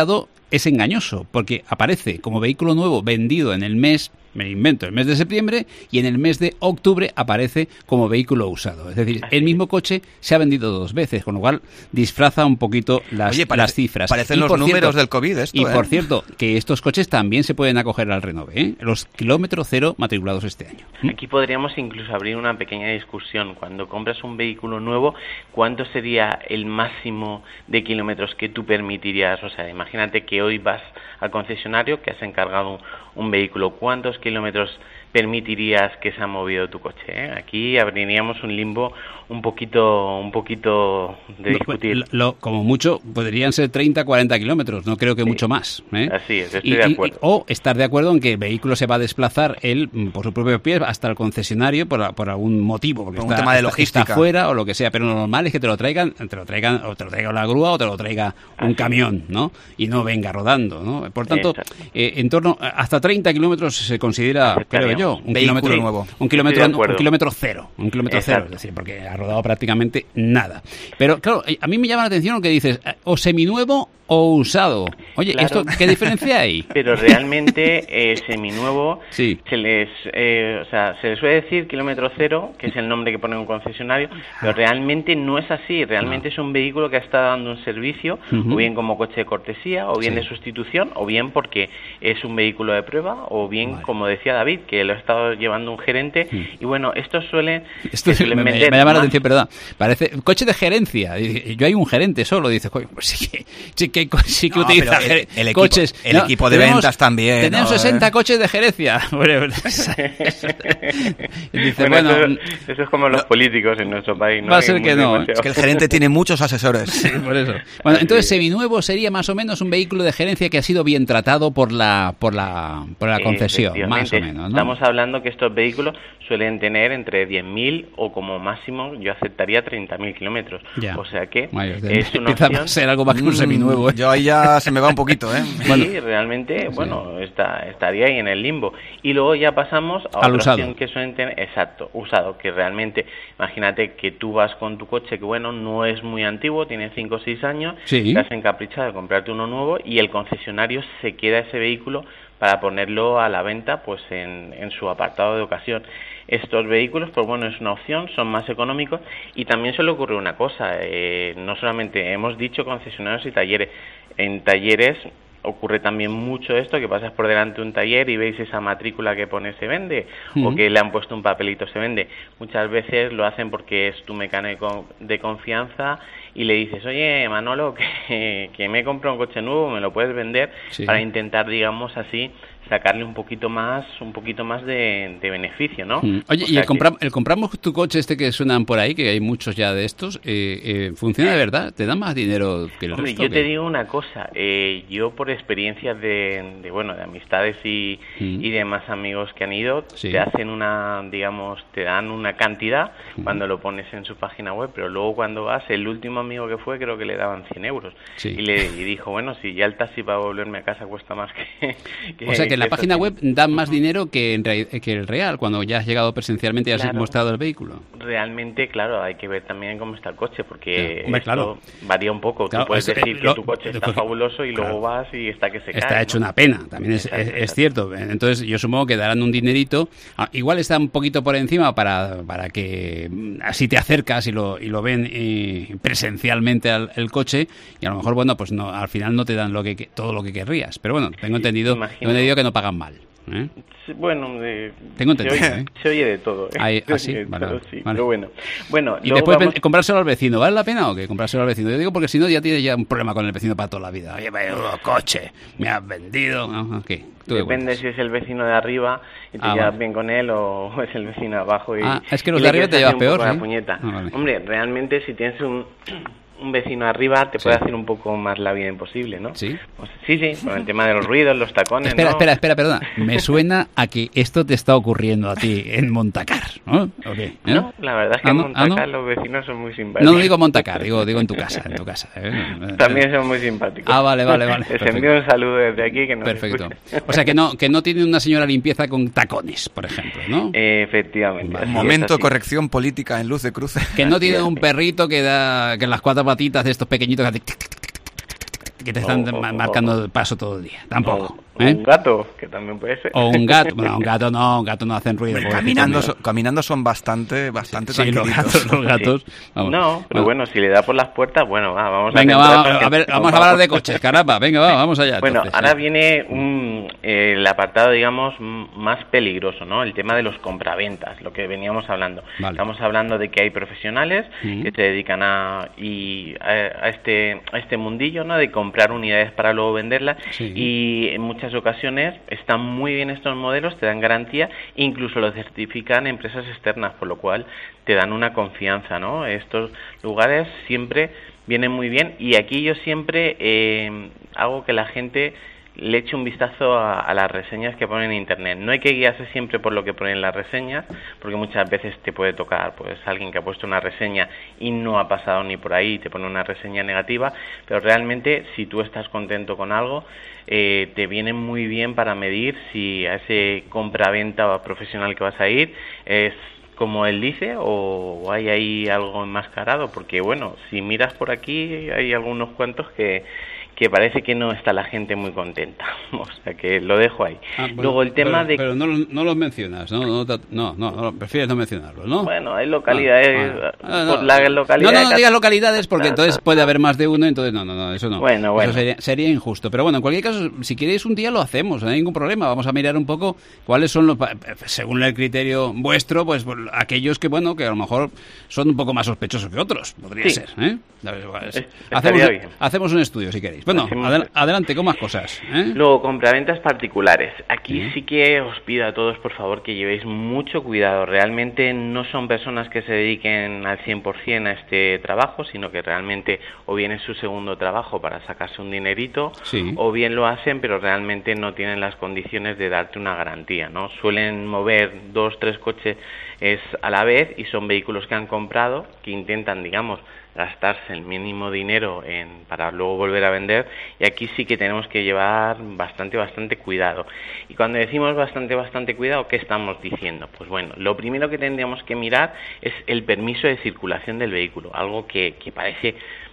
es engañoso, porque aparece como vehículo nuevo vendido en el mes, me invento, el mes de septiembre, y en el mes de octubre aparece como vehículo usado. Es decir, el mismo coche se ha vendido 2 veces, con lo cual disfraza un poquito las cifras. Parecen los números del COVID esto, por cierto, que estos coches también se pueden acoger al Renove, los kilómetro cero matriculados este año. Aquí podríamos incluso abrir una pequeña discusión. Cuando compras un vehículo nuevo, ¿cuánto sería el máximo de kilómetros que tú permitirías? O sea, imagínate que hoy vas al concesionario, que has encargado un vehículo, ¿cuántos kilómetros permitirías que se ha movido tu coche? Aquí abriríamos un limbo un poquito de discutir. Como mucho podrían ser 30, 40 kilómetros, no creo que mucho más. Así es, estoy de acuerdo. O estar de acuerdo en que el vehículo se va a desplazar él por su propio pie hasta el concesionario por algún motivo, porque un tema de logística. Está fuera o lo que sea, pero lo normal es que te lo traigan o te lo traiga la grúa o te lo traiga un camión, ¿no? Y no venga rodando, ¿no? Por tanto, en torno hasta 30 kilómetros se considera, creo yo, un kilómetro nuevo. Un kilómetro cero, es decir, porque ha rodado prácticamente nada. Pero claro, a mí me llama la atención lo que dices, o seminuevo o usado. Oye, claro. ¿Esto qué diferencia hay? Pero realmente seminuevo se les suele decir kilómetro cero, que es el nombre que pone un concesionario, pero realmente no es así. Realmente es un vehículo que está dando un servicio, o bien como coche de cortesía, o bien de sustitución, o bien porque es un vehículo de prueba, o bien, como decía David, que lo ha estado llevando un gerente. Y bueno, estos suelen vender. Me llama la atención, perdón. Parece coche de gerencia. Yo hay un gerente solo, dice, pues sí que utiliza coches. El equipo de ventas también. Tenemos 60 coches de gerencia. Dice, eso es como los políticos en nuestro país. ¿no? Va a ser que no. Es que el gerente tiene muchos asesores. Sí, por eso. Bueno, entonces seminuevo sería más o menos un vehículo de gerencia que ha sido bien tratado por la concesión, más o menos, ¿no? Estamos hablando que estos vehículos suelen tener entre 10.000 o como máximo yo aceptaría 30.000 kilómetros. O sea que es una opción. A ser algo más que un seminuevo. Yo ahí ya se me va un poquito, Sí, realmente, estaría ahí en el limbo. Y luego ya pasamos a otra opción que suelen tener, usado, que realmente, imagínate que tú vas con tu coche que no es muy antiguo, tiene 5 o 6 años, te has encaprichado de comprarte uno nuevo y el concesionario se queda ese vehículo para ponerlo a la venta pues en su apartado de ocasión. Estos vehículos, pues es una opción, son más económicos y también suele ocurrir una cosa, no solamente hemos dicho concesionarios y talleres, en talleres ocurre también mucho esto, que pasas por delante de un taller y veis esa matrícula que pone se vende, o que le han puesto un papelito se vende. Muchas veces lo hacen porque es tu mecánico de confianza y le dices, oye, Manolo, que me he comprado un coche nuevo, ¿me lo puedes vender? Para intentar, digamos así, sacarle un poquito más de beneficio, ¿no? Oye, y el compramos tu coche que suenan por ahí, que hay muchos ya de estos, ¿funciona de verdad? ¿Te da más dinero que el resto? Yo te digo una cosa, yo por experiencias de amistades y demás amigos que han ido, te hacen te dan una cantidad cuando lo pones en su página web, pero luego cuando vas, el último amigo que fue, creo que le daban 100 euros. Y dijo, si ya el taxi para volverme a casa cuesta más que o sea que en la página web dan más dinero que el real, cuando ya has llegado presencialmente y has mostrado el vehículo. Realmente, claro, hay que ver también cómo está el coche, porque esto varía un poco. Tú puedes decir que tu coche está fabuloso y luego vas y está que se cae. Está hecho una pena, también es cierto. Entonces yo supongo que darán un dinerito. Igual está un poquito por encima para que así te acercas y lo ven presencialmente el coche, y a lo mejor, pues no, al final no te dan todo lo que querrías. Pero bueno, tengo entendido que no pagan mal. Tengo entendido. Se oye de todo. Vale. Pero bueno. Y después comprárselo al vecino, ¿vale la pena o qué? Comprárselo al vecino. Yo digo porque si no ya tienes ya un problema con el vecino para toda la vida. Oye, vaya coche, me has vendido. ¿Qué? Depende si es el vecino de arriba y te llevas bien con él o es el vecino de abajo. Es que los de arriba te llevas peor. La puñeta. Hombre, realmente si tienes un vecino arriba te puede hacer un poco más la vida imposible, ¿no? Sí. Sí, con el tema de los ruidos, los tacones. Espera, perdona. Me suena a que esto te está ocurriendo a ti en Montacar, ¿no? No, la verdad es que en Montacar los vecinos son muy simpáticos. No digo Montacar, digo en tu casa, También son muy simpáticos. Vale. Les envío un saludo desde aquí que nos Perfecto. O sea que no tiene una señora limpieza con tacones, por ejemplo, ¿no? Efectivamente. Momento corrección política en Luz de Cruce. Que no tiene un perrito que da las 4 patitas de estos pequeñitos que te están marcando el paso todo el día. Tampoco. Un gato, que también puede ser. O un gato. Bueno, un gato no hacen ruido. Caminando son bastante sí, tranquilitos. Los gatos. Vamos. No, pero bueno, si le da por las puertas, bueno, vamos vamos a hablar de coches, caramba. Venga, vamos allá. Bueno, entonces, ahora viene el apartado, digamos, más peligroso, ¿no? El tema de los compraventas, lo que veníamos hablando. Vale. Estamos hablando de que hay profesionales que se dedican a este mundillo, ¿no? De comprar unidades para luego venderlas, y en muchas ocasiones están muy bien estos modelos, te dan garantía, incluso lo certifican empresas externas, por lo cual te dan una confianza, ¿no? Estos lugares siempre vienen muy bien, y aquí yo siempre hago que la gente le eche un vistazo a las reseñas que ponen en internet. No hay que guiarse siempre por lo que ponen las reseñas, porque muchas veces te puede tocar pues alguien que ha puesto una reseña y no ha pasado ni por ahí y te pone una reseña negativa, pero realmente si tú estás contento con algo, te viene muy bien para medir si a ese compra-venta profesional que vas a ir es como él dice, o hay ahí algo enmascarado, porque bueno, si miras por aquí hay algunos cuantos que parece que no está la gente muy contenta. O sea, que lo dejo ahí. Bueno, luego el tema pero no los mencionas, no, prefieres no mencionarlos, ¿no? Bueno, hay localidades, por la localidad... No digas localidades, porque entonces puede haber más de uno, entonces no, eso no. Bueno. Eso sería injusto. Pero bueno, en cualquier caso, si queréis un día lo hacemos, no hay ningún problema. Vamos a mirar un poco cuáles son los, según el criterio vuestro, pues aquellos que, bueno, que a lo mejor son un poco más sospechosos que otros, podría ser, ¿eh? Hacemos un estudio, si queréis. Bueno, adelante con más cosas, ¿eh? Luego, compraventas particulares. Aquí sí que os pido a todos, por favor, que llevéis mucho cuidado. Realmente no son personas que se dediquen al 100% a este trabajo, sino que realmente o bien es su segundo trabajo para sacarse un dinerito, o bien lo hacen, pero realmente no tienen las condiciones de darte una garantía, ¿no? Suelen mover 2-3 coches a la vez, y son vehículos que han comprado, que intentan, digamos, gastarse el mínimo dinero para luego volver a vender, y aquí sí que tenemos que llevar bastante cuidado. Y cuando decimos bastante cuidado, ¿qué estamos diciendo? Pues bueno, lo primero que tendríamos que mirar es el permiso de circulación del vehículo, algo que parece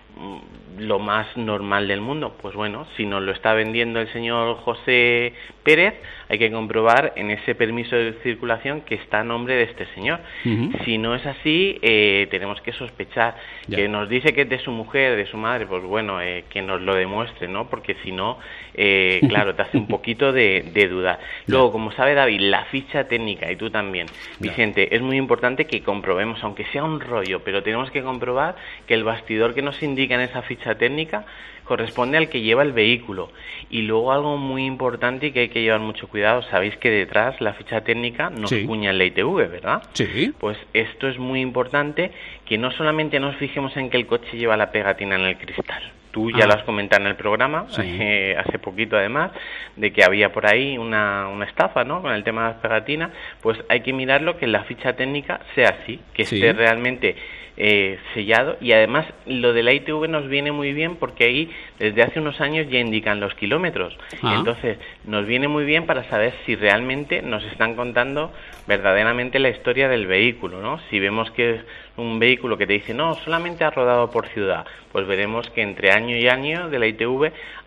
lo más normal del mundo. Pues bueno, si nos lo está vendiendo el señor José Pérez, hay que comprobar en ese permiso de circulación que está a nombre de este señor. Si no es así, tenemos que sospechar. Que nos dice que es de su mujer, de su madre, pues bueno, que nos lo demuestre, ¿no? Porque si no, claro, te hace un poquito de duda. Luego, como sabe David, la ficha técnica, y tú también, Vicente, es muy importante que comprobemos, aunque sea un rollo, pero tenemos que comprobar que el bastidor que nos indica en esa ficha técnica corresponde al que lleva el vehículo. Y luego algo muy importante y que hay que llevar mucho cuidado, sabéis que detrás la ficha técnica nos cuña en la ITV, ¿verdad? Sí. Pues esto es muy importante, que no solamente nos fijemos en que el coche lleva la pegatina en el cristal. Tú ya lo has comentado en el programa, hace poquito además, de que había por ahí una estafa, ¿no?, con el tema de las pegatinas. Pues hay que mirarlo, que la ficha técnica sea así, que esté realmente sellado, y además lo de la ITV nos viene muy bien porque ahí desde hace unos años ya indican los kilómetros, entonces nos viene muy bien para saber si realmente nos están contando verdaderamente la historia del vehículo, ¿no? Si vemos que es un vehículo que te dice no, solamente ha rodado por ciudad, pues veremos que entre año y año de la ITV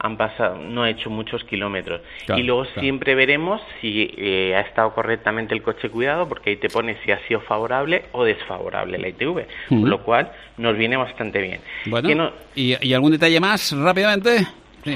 no ha hecho muchos kilómetros. Y luego siempre veremos si ha estado correctamente el coche cuidado, porque ahí te pone si ha sido favorable o desfavorable la ITV, por lo cual nos viene bastante bien. Bueno, ¿y algún detalle más rápidamente?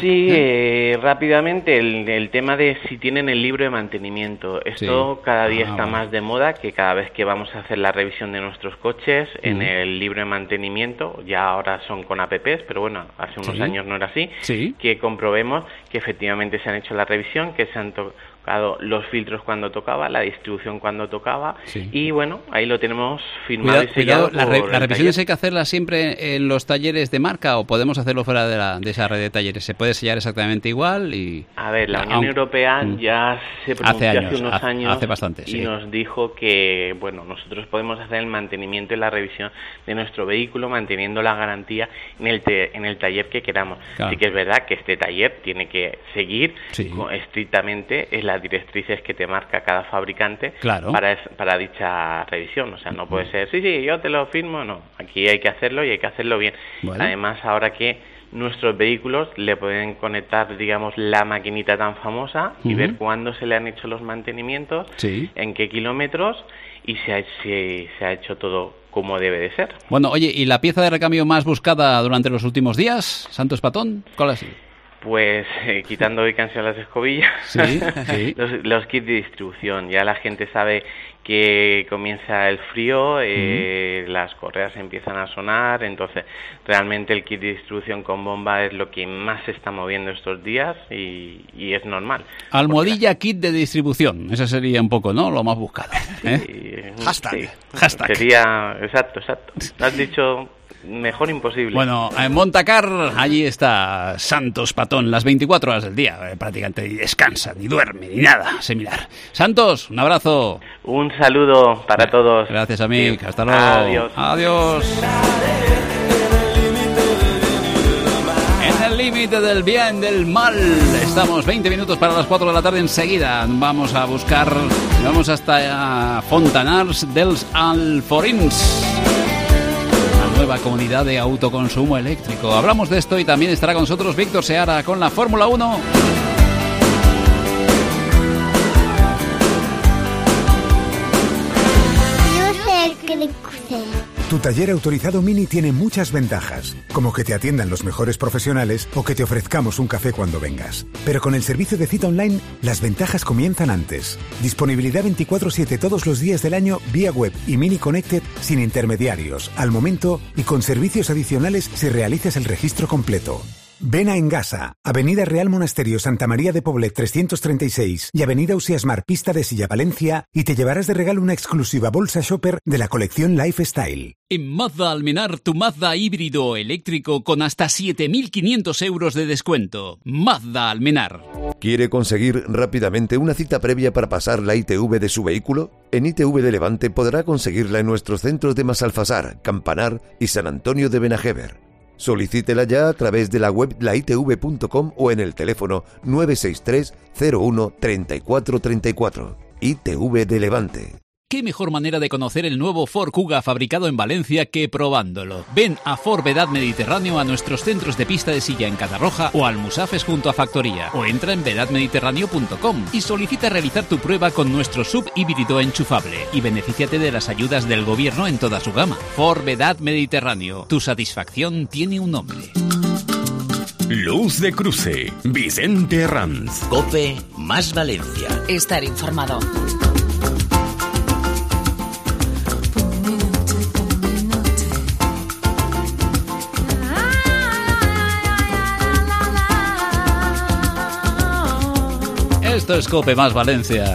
Sí, rápidamente el tema de si tienen el libro de mantenimiento. Esto cada día está más de moda, que cada vez que vamos a hacer la revisión de nuestros coches, en el libro de mantenimiento, ya ahora son con apps, pero bueno, hace unos años no era así, que comprobemos que efectivamente se han hecho la revisión, que se han tocado los filtros cuando tocaba, la distribución cuando tocaba, y bueno, ahí lo tenemos firmado y sellado. ¿Las revisiones hay que hacerlas siempre en los talleres de marca, o podemos hacerlo fuera de esa red de talleres? ¿Se puede sellar exactamente igual? A ver, la Unión Europea ya se pronunció hace unos años, hace bastante, y nos dijo que, bueno, nosotros podemos hacer el mantenimiento y la revisión de nuestro vehículo manteniendo la garantía en el taller que queramos. Sí que es verdad que este taller tiene que seguir estrictamente las directrices que te marca cada fabricante para dicha revisión. O sea, no puede ser, yo te lo firmo, no. Aquí hay que hacerlo, y hay que hacerlo bien. Además, ahora que nuestros vehículos le pueden conectar, digamos, la maquinita tan famosa y ver cuándo se le han hecho los mantenimientos, en qué kilómetros y si se ha hecho todo como debe de ser. Bueno, oye, ¿y la pieza de recambio más buscada durante los últimos días, Santos Patón? ¿Cuál ha sido? Pues quitando hoy que han sido las escobillas, los kits de distribución. Ya la gente sabe que comienza el frío, las correas empiezan a sonar, entonces realmente el kit de distribución con bomba es lo que más se está moviendo estos días y es normal. Almohadilla kit de distribución, ese sería un poco, ¿no?, lo más buscado. Hashtag. Hashtag. Sería, exacto. Lo has dicho mejor imposible. Bueno, en Montacar, allí está Santos Patón, las 24 horas del día, prácticamente ni descansa, ni duerme, ni nada, similar. Santos, un abrazo. Un saludo para todos. Gracias, amigo. Hasta luego. Adiós. En el límite del bien, del mal. Estamos 20 minutos para las 4 de la tarde. Enseguida vamos a buscar, vamos hasta Fontanars dels Alforins, nueva comunidad de autoconsumo eléctrico. Hablamos de esto y también estará con nosotros Víctor Seara con la Fórmula 1. Tu taller autorizado Mini tiene muchas ventajas, como que te atiendan los mejores profesionales o que te ofrezcamos un café cuando vengas. Pero con el servicio de cita online, las ventajas comienzan antes. Disponibilidad 24/7 todos los días del año vía web y Mini Connected sin intermediarios, al momento y con servicios adicionales si realizas el registro completo. Ven a Engasa, Avenida Real Monasterio Santa María de Poblet 336 y Avenida Usias Mar Pista de Silla Palencia y te llevarás de regalo una exclusiva bolsa shopper de la colección Lifestyle. En Mazda Almenar, tu Mazda híbrido eléctrico con hasta 7.500 euros de descuento. Mazda Almenar. ¿Quiere conseguir rápidamente una cita previa para pasar la ITV de su vehículo? En ITV de Levante podrá conseguirla en nuestros centros de Masalfasar, Campanar y San Antonio de Benajever. Solicítela ya a través de la web laitv.com o en el teléfono 963 01 34 34. ITV de Levante. ¿Qué mejor manera de conocer el nuevo Ford Kuga fabricado en Valencia que probándolo? Ven a Ford Vedad Mediterráneo a nuestros centros de pista de silla en Catarroja o al Musafes junto a Factoría, o entra en vedadmediterráneo.com y solicita realizar tu prueba con nuestro sub híbrido enchufable y benefíciate de las ayudas del gobierno en toda su gama. Ford Vedad Mediterráneo. Tu satisfacción tiene un nombre. Luz de cruce. Vicente Ranz. COPE más Valencia. Estar informado. Esto es COPE más Valencia.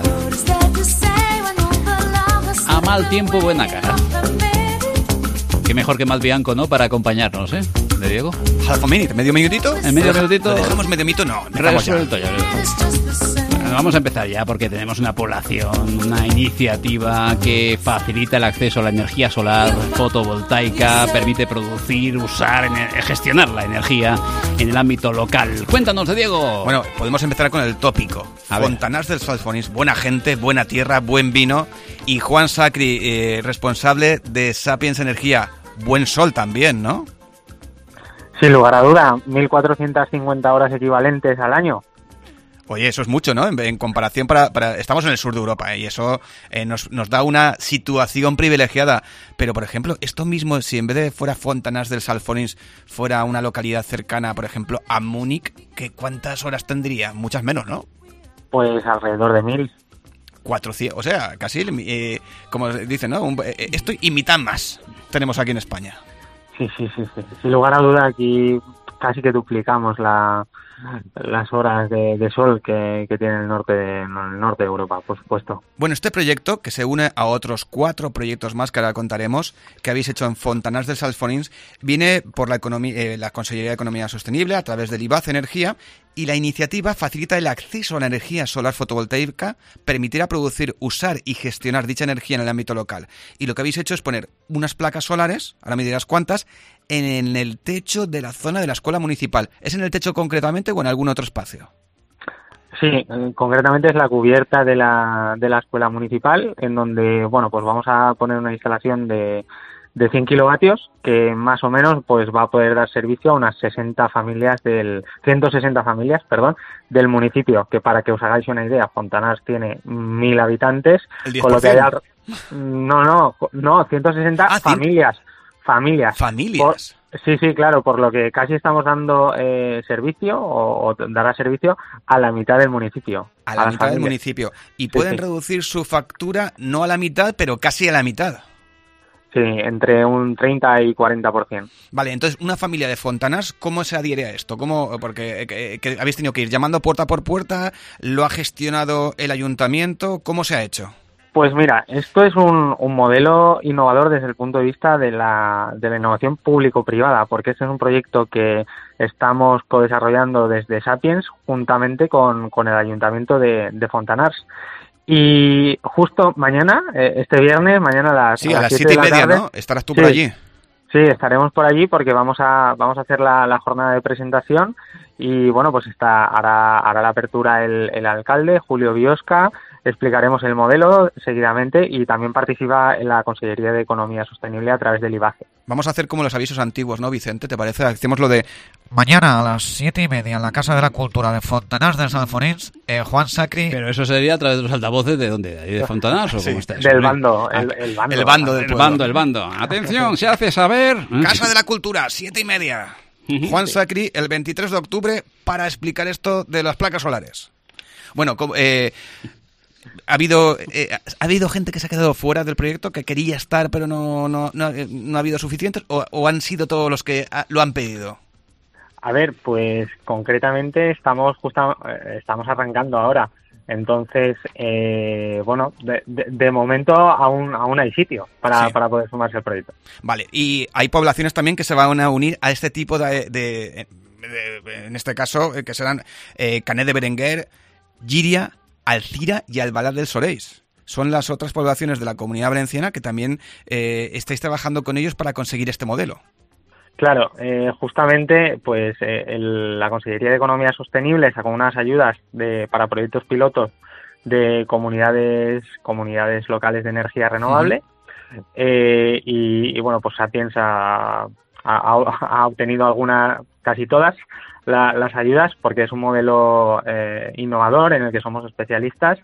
A mal tiempo, buena cara. Qué mejor que Malbianco, ¿no?, para acompañarnos, ¿eh? ¿De Diego? Half a minute, medio minutito. En medio minutito. ¿Lo dejamos medio minuto? No, resuelto ya. Vamos a empezar ya porque tenemos una población, una iniciativa que facilita el acceso a la energía solar fotovoltaica, permite producir, usar, gestionar la energía en el ámbito local. Cuéntanos, de Diego. Bueno, podemos empezar con el tópico. Fontanars dels Alforins, buena gente, buena tierra, buen vino. Y Juan Sacri, responsable de Sapiens Energía, buen sol también, ¿no? Sin lugar a duda, 1.450 horas equivalentes al año. Oye, eso es mucho, ¿no? En comparación estamos en el sur de Europa, y eso nos da una situación privilegiada. Pero, por ejemplo, esto mismo, si en vez de fuera Fontanars dels Alforins, fuera una localidad cercana, por ejemplo, a Múnich, ¿cuántas horas tendría? Muchas menos, ¿no? Pues alrededor de 1.000. 400, o sea, casi, como dicen, ¿no? Esto y mitad más tenemos aquí en España. Sí. Sin lugar a duda, aquí casi que duplicamos las horas de sol que tiene el norte de Europa, por supuesto. Bueno, este proyecto, que se une a otros 4 proyectos más que ahora contaremos, que habéis hecho en Fontanars dels Alforins, viene por la Consellería de Economía Sostenible a través del IBAZ Energía, y la iniciativa facilita el acceso a la energía solar fotovoltaica, permitirá producir, usar y gestionar dicha energía en el ámbito local. Y lo que habéis hecho es poner unas placas solares, ahora me dirás cuántas, en el techo de la zona de la escuela municipal. ¿Es en el techo concretamente o en algún otro espacio? Sí, concretamente es la cubierta de la escuela municipal, en donde, bueno, pues vamos a poner una instalación de de 100 kilovatios que más o menos pues va a poder dar servicio a unas 160 familias del municipio, que para que os hagáis una idea, Fontanars tiene 1.000 habitantes, con lo que hay no, 160 familias. Sí, claro, por lo que casi estamos dando servicio o dará servicio a la mitad del municipio. A la mitad del municipio. Y pueden reducir su factura no a la mitad, pero casi a la mitad. Sí, entre un 30 y 40%. Vale, entonces, una familia de Fontanars, ¿cómo se adhiere a esto? Porque que habéis tenido que ir llamando puerta por puerta, ¿lo ha gestionado el ayuntamiento? ¿Cómo se ha hecho? Pues mira, esto es un modelo innovador desde el punto de vista de la innovación público-privada, porque este es un proyecto que estamos co-desarrollando desde Sapiens juntamente con el ayuntamiento de Fontanars. Y justo mañana, este viernes, mañana a las 7:30, ¿no? Estarás tú por allí. Sí, estaremos por allí porque vamos a hacer la jornada de presentación y bueno, pues hará la apertura el alcalde, Julio Biosca, explicaremos el modelo seguidamente y también participa en la Consellería de Economía Sostenible a través del IBAGE. Vamos a hacer como los avisos antiguos, ¿no, Vicente? ¿Te parece? Hacemos lo de mañana a las 7:30 en la Casa de la Cultura de Fontanars de San Forins, Juan Sacri... Pero eso sería a través de los altavoces ¿de dónde? ¿De Fontanars o cómo está eso? Del bando, el bando. Atención, se hace saber... Casa de la Cultura, 7:30. Juan Sacri, el 23 de octubre, para explicar esto de las placas solares. Bueno, ¿ha habido gente que se ha quedado fuera del proyecto, que quería estar pero no ha habido suficientes, o han sido todos los que lo han pedido? A ver, pues concretamente estamos arrancando ahora. Entonces, bueno, de momento aún hay sitio para poder sumarse al proyecto. Vale, y hay poblaciones también que se van a unir a este tipo de en este caso, que serán Canet de Berenguer, Llíria, Alcira y Albalat del Soreix. Son las otras poblaciones de la Comunidad Valenciana que también estáis trabajando con ellos para conseguir este modelo. Claro, justamente pues la Consellería de Economía Sostenible sacó unas ayudas para proyectos pilotos de comunidades locales de energía renovable. Y bueno, pues Sapiens ha obtenido casi todas las ayudas, porque es un modelo innovador en el que somos especialistas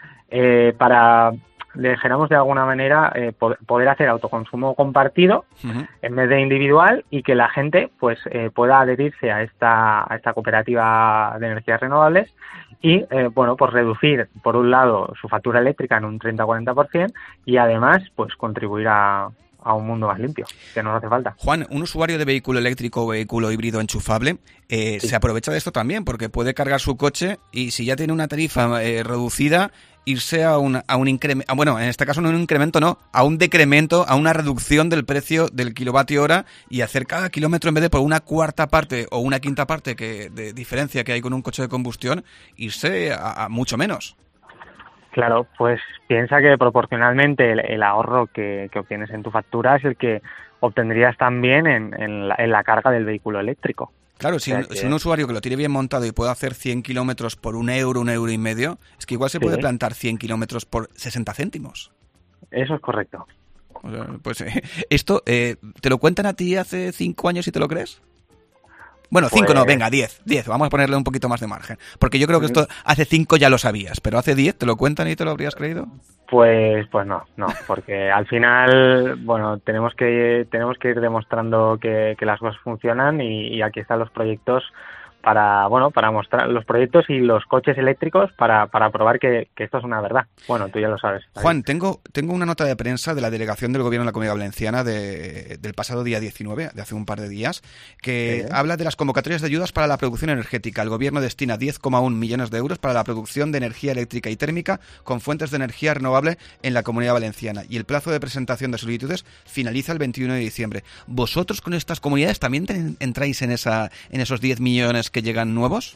para, dijéramos de alguna manera, poder hacer autoconsumo compartido en vez de individual, y que la gente pues pueda adherirse a esta cooperativa de energías renovables y bueno, pues reducir por un lado su factura eléctrica en un 30-40% y además pues contribuir a un mundo más limpio, que nos hace falta. Juan, un usuario de vehículo eléctrico o vehículo híbrido enchufable se aprovecha de esto también, porque puede cargar su coche y si ya tiene una tarifa reducida, irse a un incremento, bueno, en este caso no un incremento, no, a un decremento, a una reducción del precio del kilovatio hora, y hacer cada kilómetro, en vez de por una cuarta parte o una quinta parte de diferencia que hay con un coche de combustión, irse a mucho menos. Claro, pues piensa que proporcionalmente el ahorro que obtienes en tu factura es el que obtendrías también en la carga del vehículo eléctrico. Claro, si un usuario que lo tiene bien montado y puede hacer 100 kilómetros por €1, es que igual se puede plantar 100 kilómetros por 60 céntimos. Eso es correcto. O sea, pues esto, ¿te lo cuentan a ti hace 5 años y te lo crees? Bueno, 5 no, venga, 10, vamos a ponerle un poquito más de margen. Porque yo creo que esto hace 5 ya lo sabías, pero hace 10 ¿te lo cuentan y te lo habrías creído? Pues no, porque al final, bueno, tenemos que ir demostrando que las cosas funcionan y aquí están los proyectos para mostrar los proyectos y los coches eléctricos para probar que esto es una verdad. Bueno, tú ya lo sabes. Juan, tengo una nota de prensa de la delegación del Gobierno de la Comunidad Valenciana del pasado día 19, de hace un par de días, que habla de las convocatorias de ayudas para la producción energética. El Gobierno destina 10,1 millones de euros para la producción de energía eléctrica y térmica con fuentes de energía renovable en la Comunidad Valenciana, y el plazo de presentación de solicitudes finaliza el 21 de diciembre. ¿Vosotros con estas comunidades también entráis en esos 10 millones que llegan nuevos?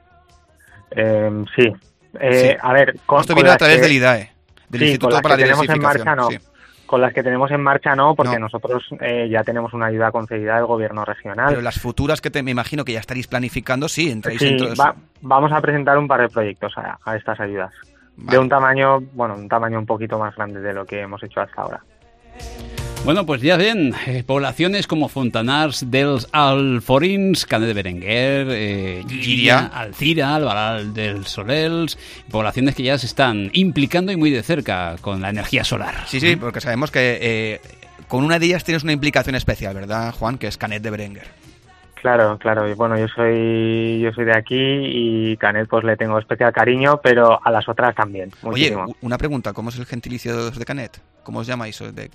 Sí. A ver, esto viene a través del IDAE, del Instituto para la Diversificación. Con las que tenemos en marcha no, porque nosotros ya tenemos una ayuda concedida del Gobierno regional. Pero las futuras que me imagino que ya estaréis planificando, sí, entráis en todo eso. Vamos a presentar un par de proyectos a estas ayudas. Vale. De un tamaño un poquito más grande de lo que hemos hecho hasta ahora. Bueno, pues ya ven, poblaciones como Fontanars dels Alforins, Canet de Berenguer, Llíria, Alcira, Albaral dels Sorels, poblaciones que ya se están implicando y muy de cerca con la energía solar. Sí, porque sabemos que con una de ellas tienes una implicación especial, ¿verdad, Juan? Que es Canet de Berenguer. Claro. Y bueno, yo soy de aquí y Canet pues le tengo especial cariño, pero a las otras también. Muchísimo. Oye, una pregunta, ¿cómo es el gentilicio de Canet? ¿Cómo os llamáis? De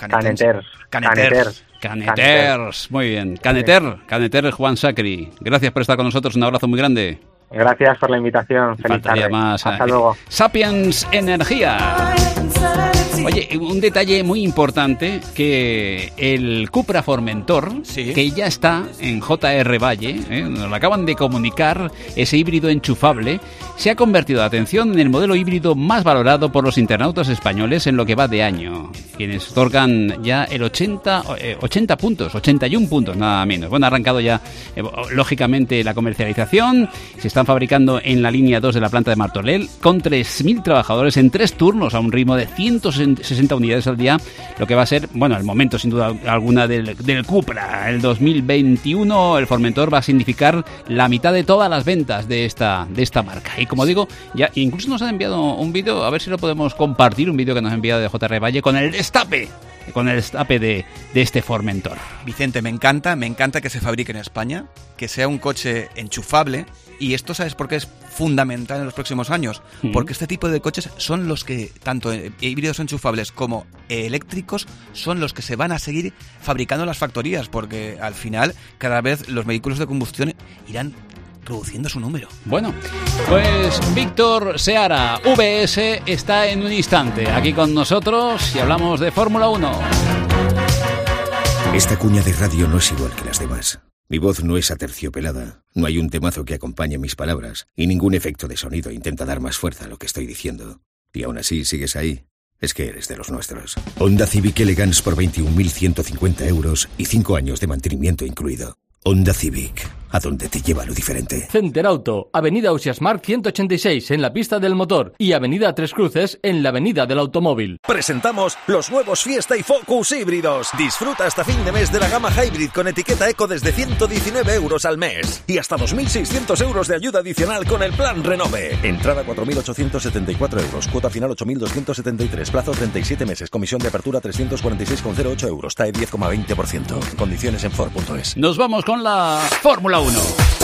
Caneters, muy bien. Caneter Juan Sacri. Gracias por estar con nosotros, un abrazo muy grande. Gracias por la invitación. Feliz tarde. Hasta luego. Sapiens Energía. Oye, un detalle muy importante, que el Cupra Formentor, que ya está en JR Valle, nos lo acaban de comunicar, ese híbrido enchufable, se ha convertido, atención, en el modelo híbrido más valorado por los internautas españoles en lo que va de año, quienes otorgan ya el 80 puntos, 81 puntos, nada menos. Bueno, ha arrancado ya, lógicamente, la comercialización, se están fabricando en la línea 2 de la planta de Martorell, con 3.000 trabajadores en 3 turnos a un ritmo de 160 unidades al día, lo que va a ser, bueno, el momento sin duda alguna del Cupra. El 2021 el Formentor va a significar la mitad de todas las ventas de esta marca. Y como digo, ya incluso nos han enviado un vídeo, a ver si lo podemos compartir, un vídeo que nos ha enviado de JR Valle con el destape de este Formentor. Vicente, me encanta que se fabrique en España, que sea un coche enchufable, y esto, ¿sabes por qué es fundamental en los próximos años? Porque este tipo de coches son los que, tanto híbridos enchufables como eléctricos, son los que se van a seguir fabricando en las factorías, porque al final cada vez los vehículos de combustión irán reduciendo su número. Bueno, pues Víctor Seara, VS, está en un instante aquí con nosotros y hablamos de Fórmula 1. Esta cuña de radio no es igual que las demás. Mi voz no es aterciopelada, no hay un temazo que acompañe mis palabras y ningún efecto de sonido intenta dar más fuerza a lo que estoy diciendo. Y aún así sigues ahí. Es que eres de los nuestros. Honda Civic Elegance por 21.150 euros y 5 años de mantenimiento incluido. Honda Civic, a donde te lleva lo diferente. Center Auto, Avenida Ausiàs Marc 186 en la pista del motor y Avenida Tres Cruces en la Avenida del Automóvil. Presentamos los nuevos Fiesta y Focus híbridos. Disfruta hasta fin de mes de la gama Hybrid con etiqueta Eco desde 119 euros al mes y hasta 2.600 euros de ayuda adicional con el plan Renove. Entrada 4.874 euros, cuota final 8.273, plazo 37 meses, comisión de apertura 346,08 euros, TAE 10,20%. Condiciones en Ford.es. Nos vamos con la Fórmula 1.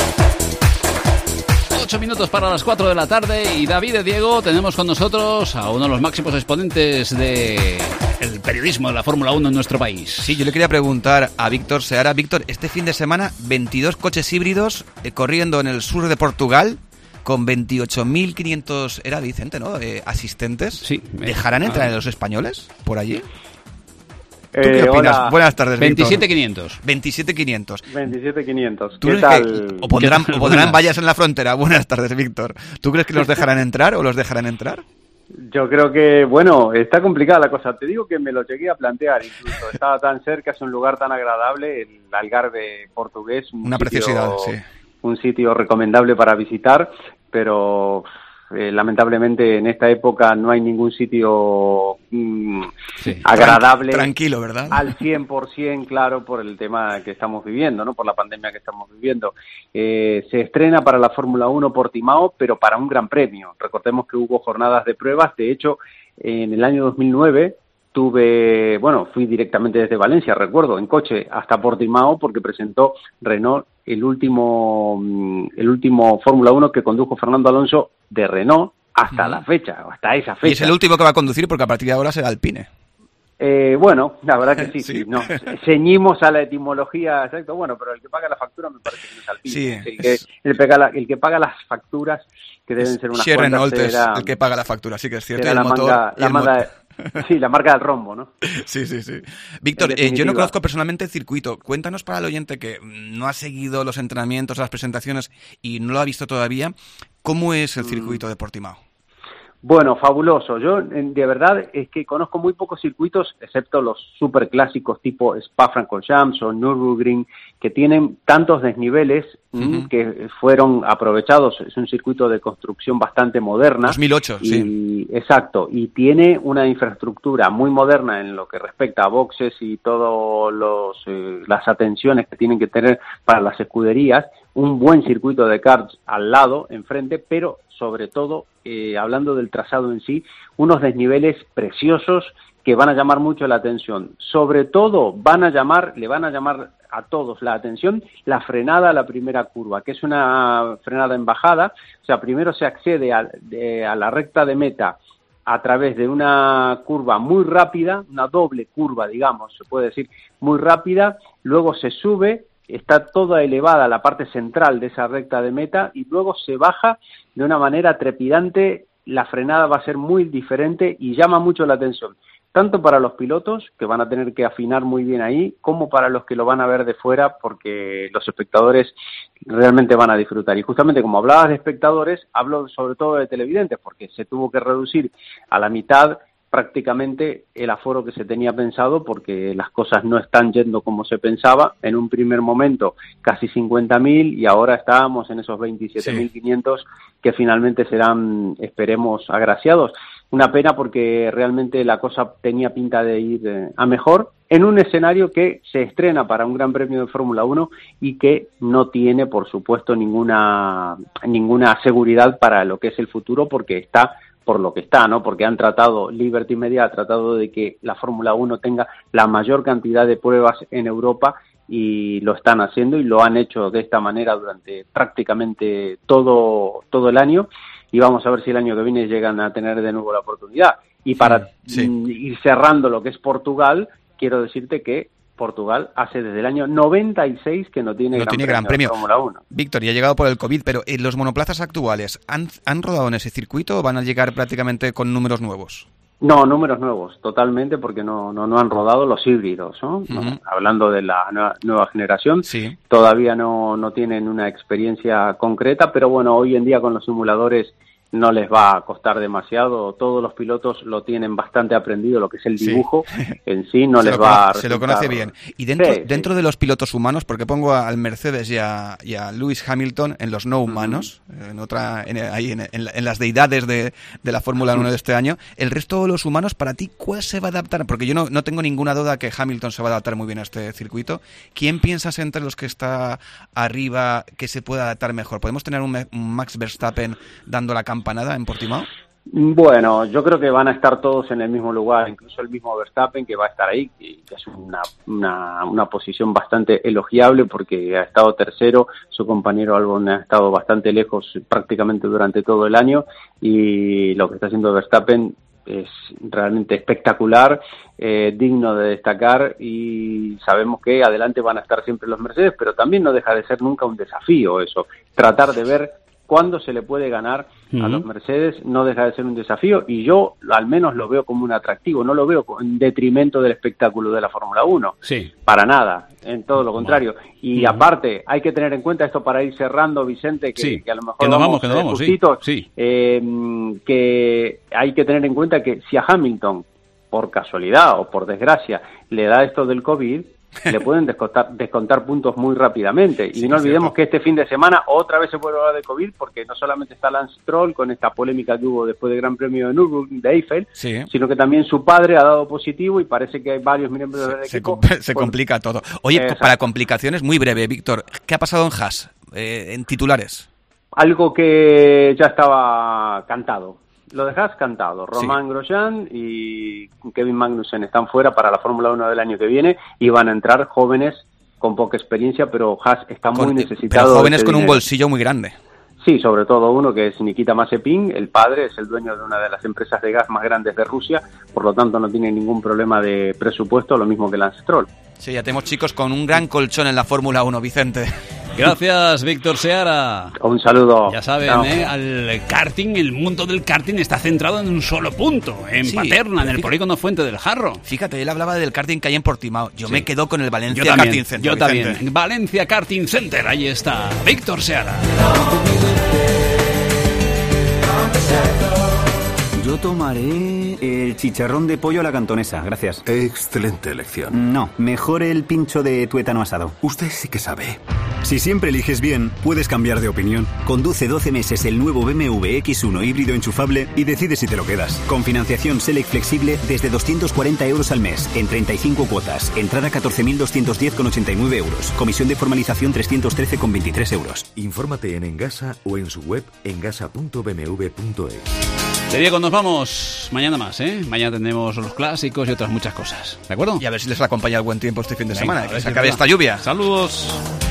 8 minutos para las 4 de la tarde y David y Diego, tenemos con nosotros a uno de los máximos exponentes del periodismo de la Fórmula 1 en nuestro país. Sí, yo le quería preguntar a Víctor Seara. Víctor, este fin de semana 22 coches híbridos corriendo en el sur de Portugal con 28.500, era Vicente, ¿no? Asistentes. Sí. ¿Dejarán entrar a los españoles por allí? ¿Tú qué opinas? Hola. Buenas tardes, 27.500. 27.500. 27.500. ¿Tú ¿Qué crees tal? o pondrán vallas en la frontera? Buenas tardes, Víctor. ¿Tú crees que los dejarán entrar o los dejarán entrar? Yo creo que, bueno, está complicada la cosa. Te digo que me lo llegué a plantear incluso. Estaba tan cerca, es un lugar tan agradable, el Algarve portugués. Una preciosidad, sí. Un sitio recomendable para visitar, pero lamentablemente en esta época no hay ningún sitio agradable. Tranquilo, ¿verdad? Al 100%, claro, por el tema que estamos viviendo, ¿no? Por la pandemia que estamos viviendo. Se estrena para la Fórmula 1 Portimao, pero para un gran premio. Recordemos que hubo jornadas de pruebas. De hecho, en el año 2009 fui directamente desde Valencia, recuerdo, en coche hasta Portimao porque presentó Renault el último Fórmula 1 que condujo Fernando Alonso de Renault hasta la fecha, hasta esa fecha. Y es el último que va a conducir porque a partir de ahora será Alpine. Bueno, la verdad que sí. No, ceñimos a la etimología, exacto. Bueno, pero el que paga la factura me parece que no es Alpine. Sí, el que paga las facturas, que deben ser unas cuantas, Renault es el que paga la factura, sí que es cierto. La marca del rombo, ¿no? Sí. Víctor, yo no conozco personalmente el circuito. Cuéntanos para el oyente que no ha seguido los entrenamientos, las presentaciones y no lo ha visto todavía, ¿cómo es el circuito de Portimao? Bueno, fabuloso. Yo, de verdad, es que conozco muy pocos circuitos, excepto los super clásicos tipo Spa-Francorchamps o Nürburgring, que tienen tantos desniveles que fueron aprovechados. Es un circuito de construcción bastante moderna. 2008, sí. Exacto, y tiene una infraestructura muy moderna en lo que respecta a boxes y todas las atenciones que tienen que tener para las escuderías. Un buen circuito de karts al lado, enfrente, pero sobre todo, hablando del trazado en sí, unos desniveles preciosos que van a llamar mucho la atención. Sobre todo, le van a llamar a todos la atención la frenada a la primera curva, que es una frenada en bajada. O sea, primero se accede a la recta de meta a través de una curva muy rápida, una doble curva, digamos, se puede decir, muy rápida, luego se sube, está toda elevada la parte central de esa recta de meta y luego se baja de una manera trepidante. La frenada va a ser muy diferente y llama mucho la atención, tanto para los pilotos, que van a tener que afinar muy bien ahí, como para los que lo van a ver de fuera, porque los espectadores realmente van a disfrutar. Y justamente como hablabas de espectadores, hablo sobre todo de televidentes, porque se tuvo que reducir a la mitad prácticamente el aforo que se tenía pensado, porque las cosas no están yendo como se pensaba. En un primer momento casi 50.000 y ahora estábamos en esos 27.500 que finalmente serán, esperemos, agraciados. Una pena porque realmente la cosa tenía pinta de ir a mejor en un escenario que se estrena para un Gran Premio de Fórmula 1 y que no tiene, por supuesto, ninguna seguridad para lo que es el futuro, porque está por lo que está, ¿no? Porque Liberty Media ha tratado de que la Fórmula 1 tenga la mayor cantidad de pruebas en Europa y lo están haciendo y lo han hecho de esta manera durante prácticamente todo el año, y vamos a ver si el año que viene llegan a tener de nuevo la oportunidad. Y para ir cerrando lo que es Portugal, quiero decirte que Portugal hace desde el año 96 que no tiene Gran Premio de Fórmula 1. Víctor, y ha llegado por el COVID, pero ¿los monoplazas actuales han rodado en ese circuito o van a llegar prácticamente con números nuevos? No, números nuevos, totalmente, porque no han rodado los híbridos, ¿no? Hablando de la nueva generación, todavía no tienen una experiencia concreta, pero bueno, hoy en día con los simuladores no les va a costar demasiado. Todos los pilotos lo tienen bastante aprendido, lo que es el dibujo en sí, no les va a resultar. Se lo conoce bien. Y dentro de los pilotos humanos, porque pongo al Mercedes y a Lewis Hamilton en los no humanos, en las deidades de la Fórmula 1 de este año, el resto de los humanos, para ti, ¿cuál se va a adaptar? Porque yo no tengo ninguna duda que Hamilton se va a adaptar muy bien a este circuito. ¿Quién piensas entre los que está arriba que se pueda adaptar mejor? ¿Podemos tener un Max Verstappen dando la campanada en Portimao? Bueno, yo creo que van a estar todos en el mismo lugar, incluso el mismo Verstappen, que va a estar ahí, que es una posición bastante elogiable, porque ha estado tercero, su compañero Albon ha estado bastante lejos prácticamente durante todo el año, y lo que está haciendo Verstappen es realmente espectacular, digno de destacar, y sabemos que adelante van a estar siempre los Mercedes, pero también no deja de ser nunca un desafío eso, tratar de ver cuándo se le puede ganar a los Mercedes, no deja de ser un desafío, y yo al menos lo veo como un atractivo, no lo veo en detrimento del espectáculo de la Fórmula 1, para nada, en todo lo contrario. Y aparte, hay que tener en cuenta esto para ir cerrando, Vicente, que a lo mejor que nos vamos justitos, que hay que tener en cuenta que si a Hamilton, por casualidad o por desgracia, le da esto del COVID, le pueden descontar puntos muy rápidamente. Y no olvidemos que este fin de semana otra vez se puede hablar de COVID, porque no solamente está Lance Stroll con esta polémica que hubo después del Gran Premio de Nürburgring de Eiffel, sino que también su padre ha dado positivo y parece que hay varios miembros del equipo. Se complica todo. Oye, para complicaciones, muy breve, Víctor, ¿qué ha pasado en Haas, en titulares? Algo que ya estaba cantado. Lo dejas cantado. Romain Grosjean y Kevin Magnussen están fuera para la Fórmula 1 del año que viene, y van a entrar jóvenes con poca experiencia, pero Haas está muy necesitado. Pero jóvenes con un bolsillo muy grande. Sí, sobre todo uno que es Nikita Mazepin, el padre, es el dueño de una de las empresas de gas más grandes de Rusia, por lo tanto no tiene ningún problema de presupuesto, lo mismo que Lance Stroll. Sí, ya tenemos chicos con un gran colchón en la Fórmula 1, Vicente. Gracias, Víctor Seara. Un saludo. Ya saben, al karting, el mundo del karting está centrado en un solo punto, en Paterna, en el polígono Fuente del Jarro. Fíjate, él hablaba del karting que hay en Portimao. Yo me quedo con el Valencia Karting Center. Yo también. Valencia Karting Center, ahí está, Víctor Seara. Yo tomaré el chicharrón de pollo a la cantonesa, gracias. Excelente elección. No, mejor el pincho de tuétano asado. Usted sí que sabe. Si siempre eliges bien, puedes cambiar de opinión. Conduce 12 meses el nuevo BMW X1 híbrido enchufable y decide si te lo quedas. Con financiación Select flexible desde 240 euros al mes, en 35 cuotas. Entrada 14.210,89 euros. Comisión de formalización 313,23 euros. Infórmate en Engasa o en su web engasa.bmw.es. De Diego, nos vamos. Mañana más, ¿eh? Mañana tendremos los clásicos y otras muchas cosas. ¿De acuerdo? Y a ver si les acompaña el buen tiempo este fin de semana. Venga, Que se acabe esta lluvia. Saludos.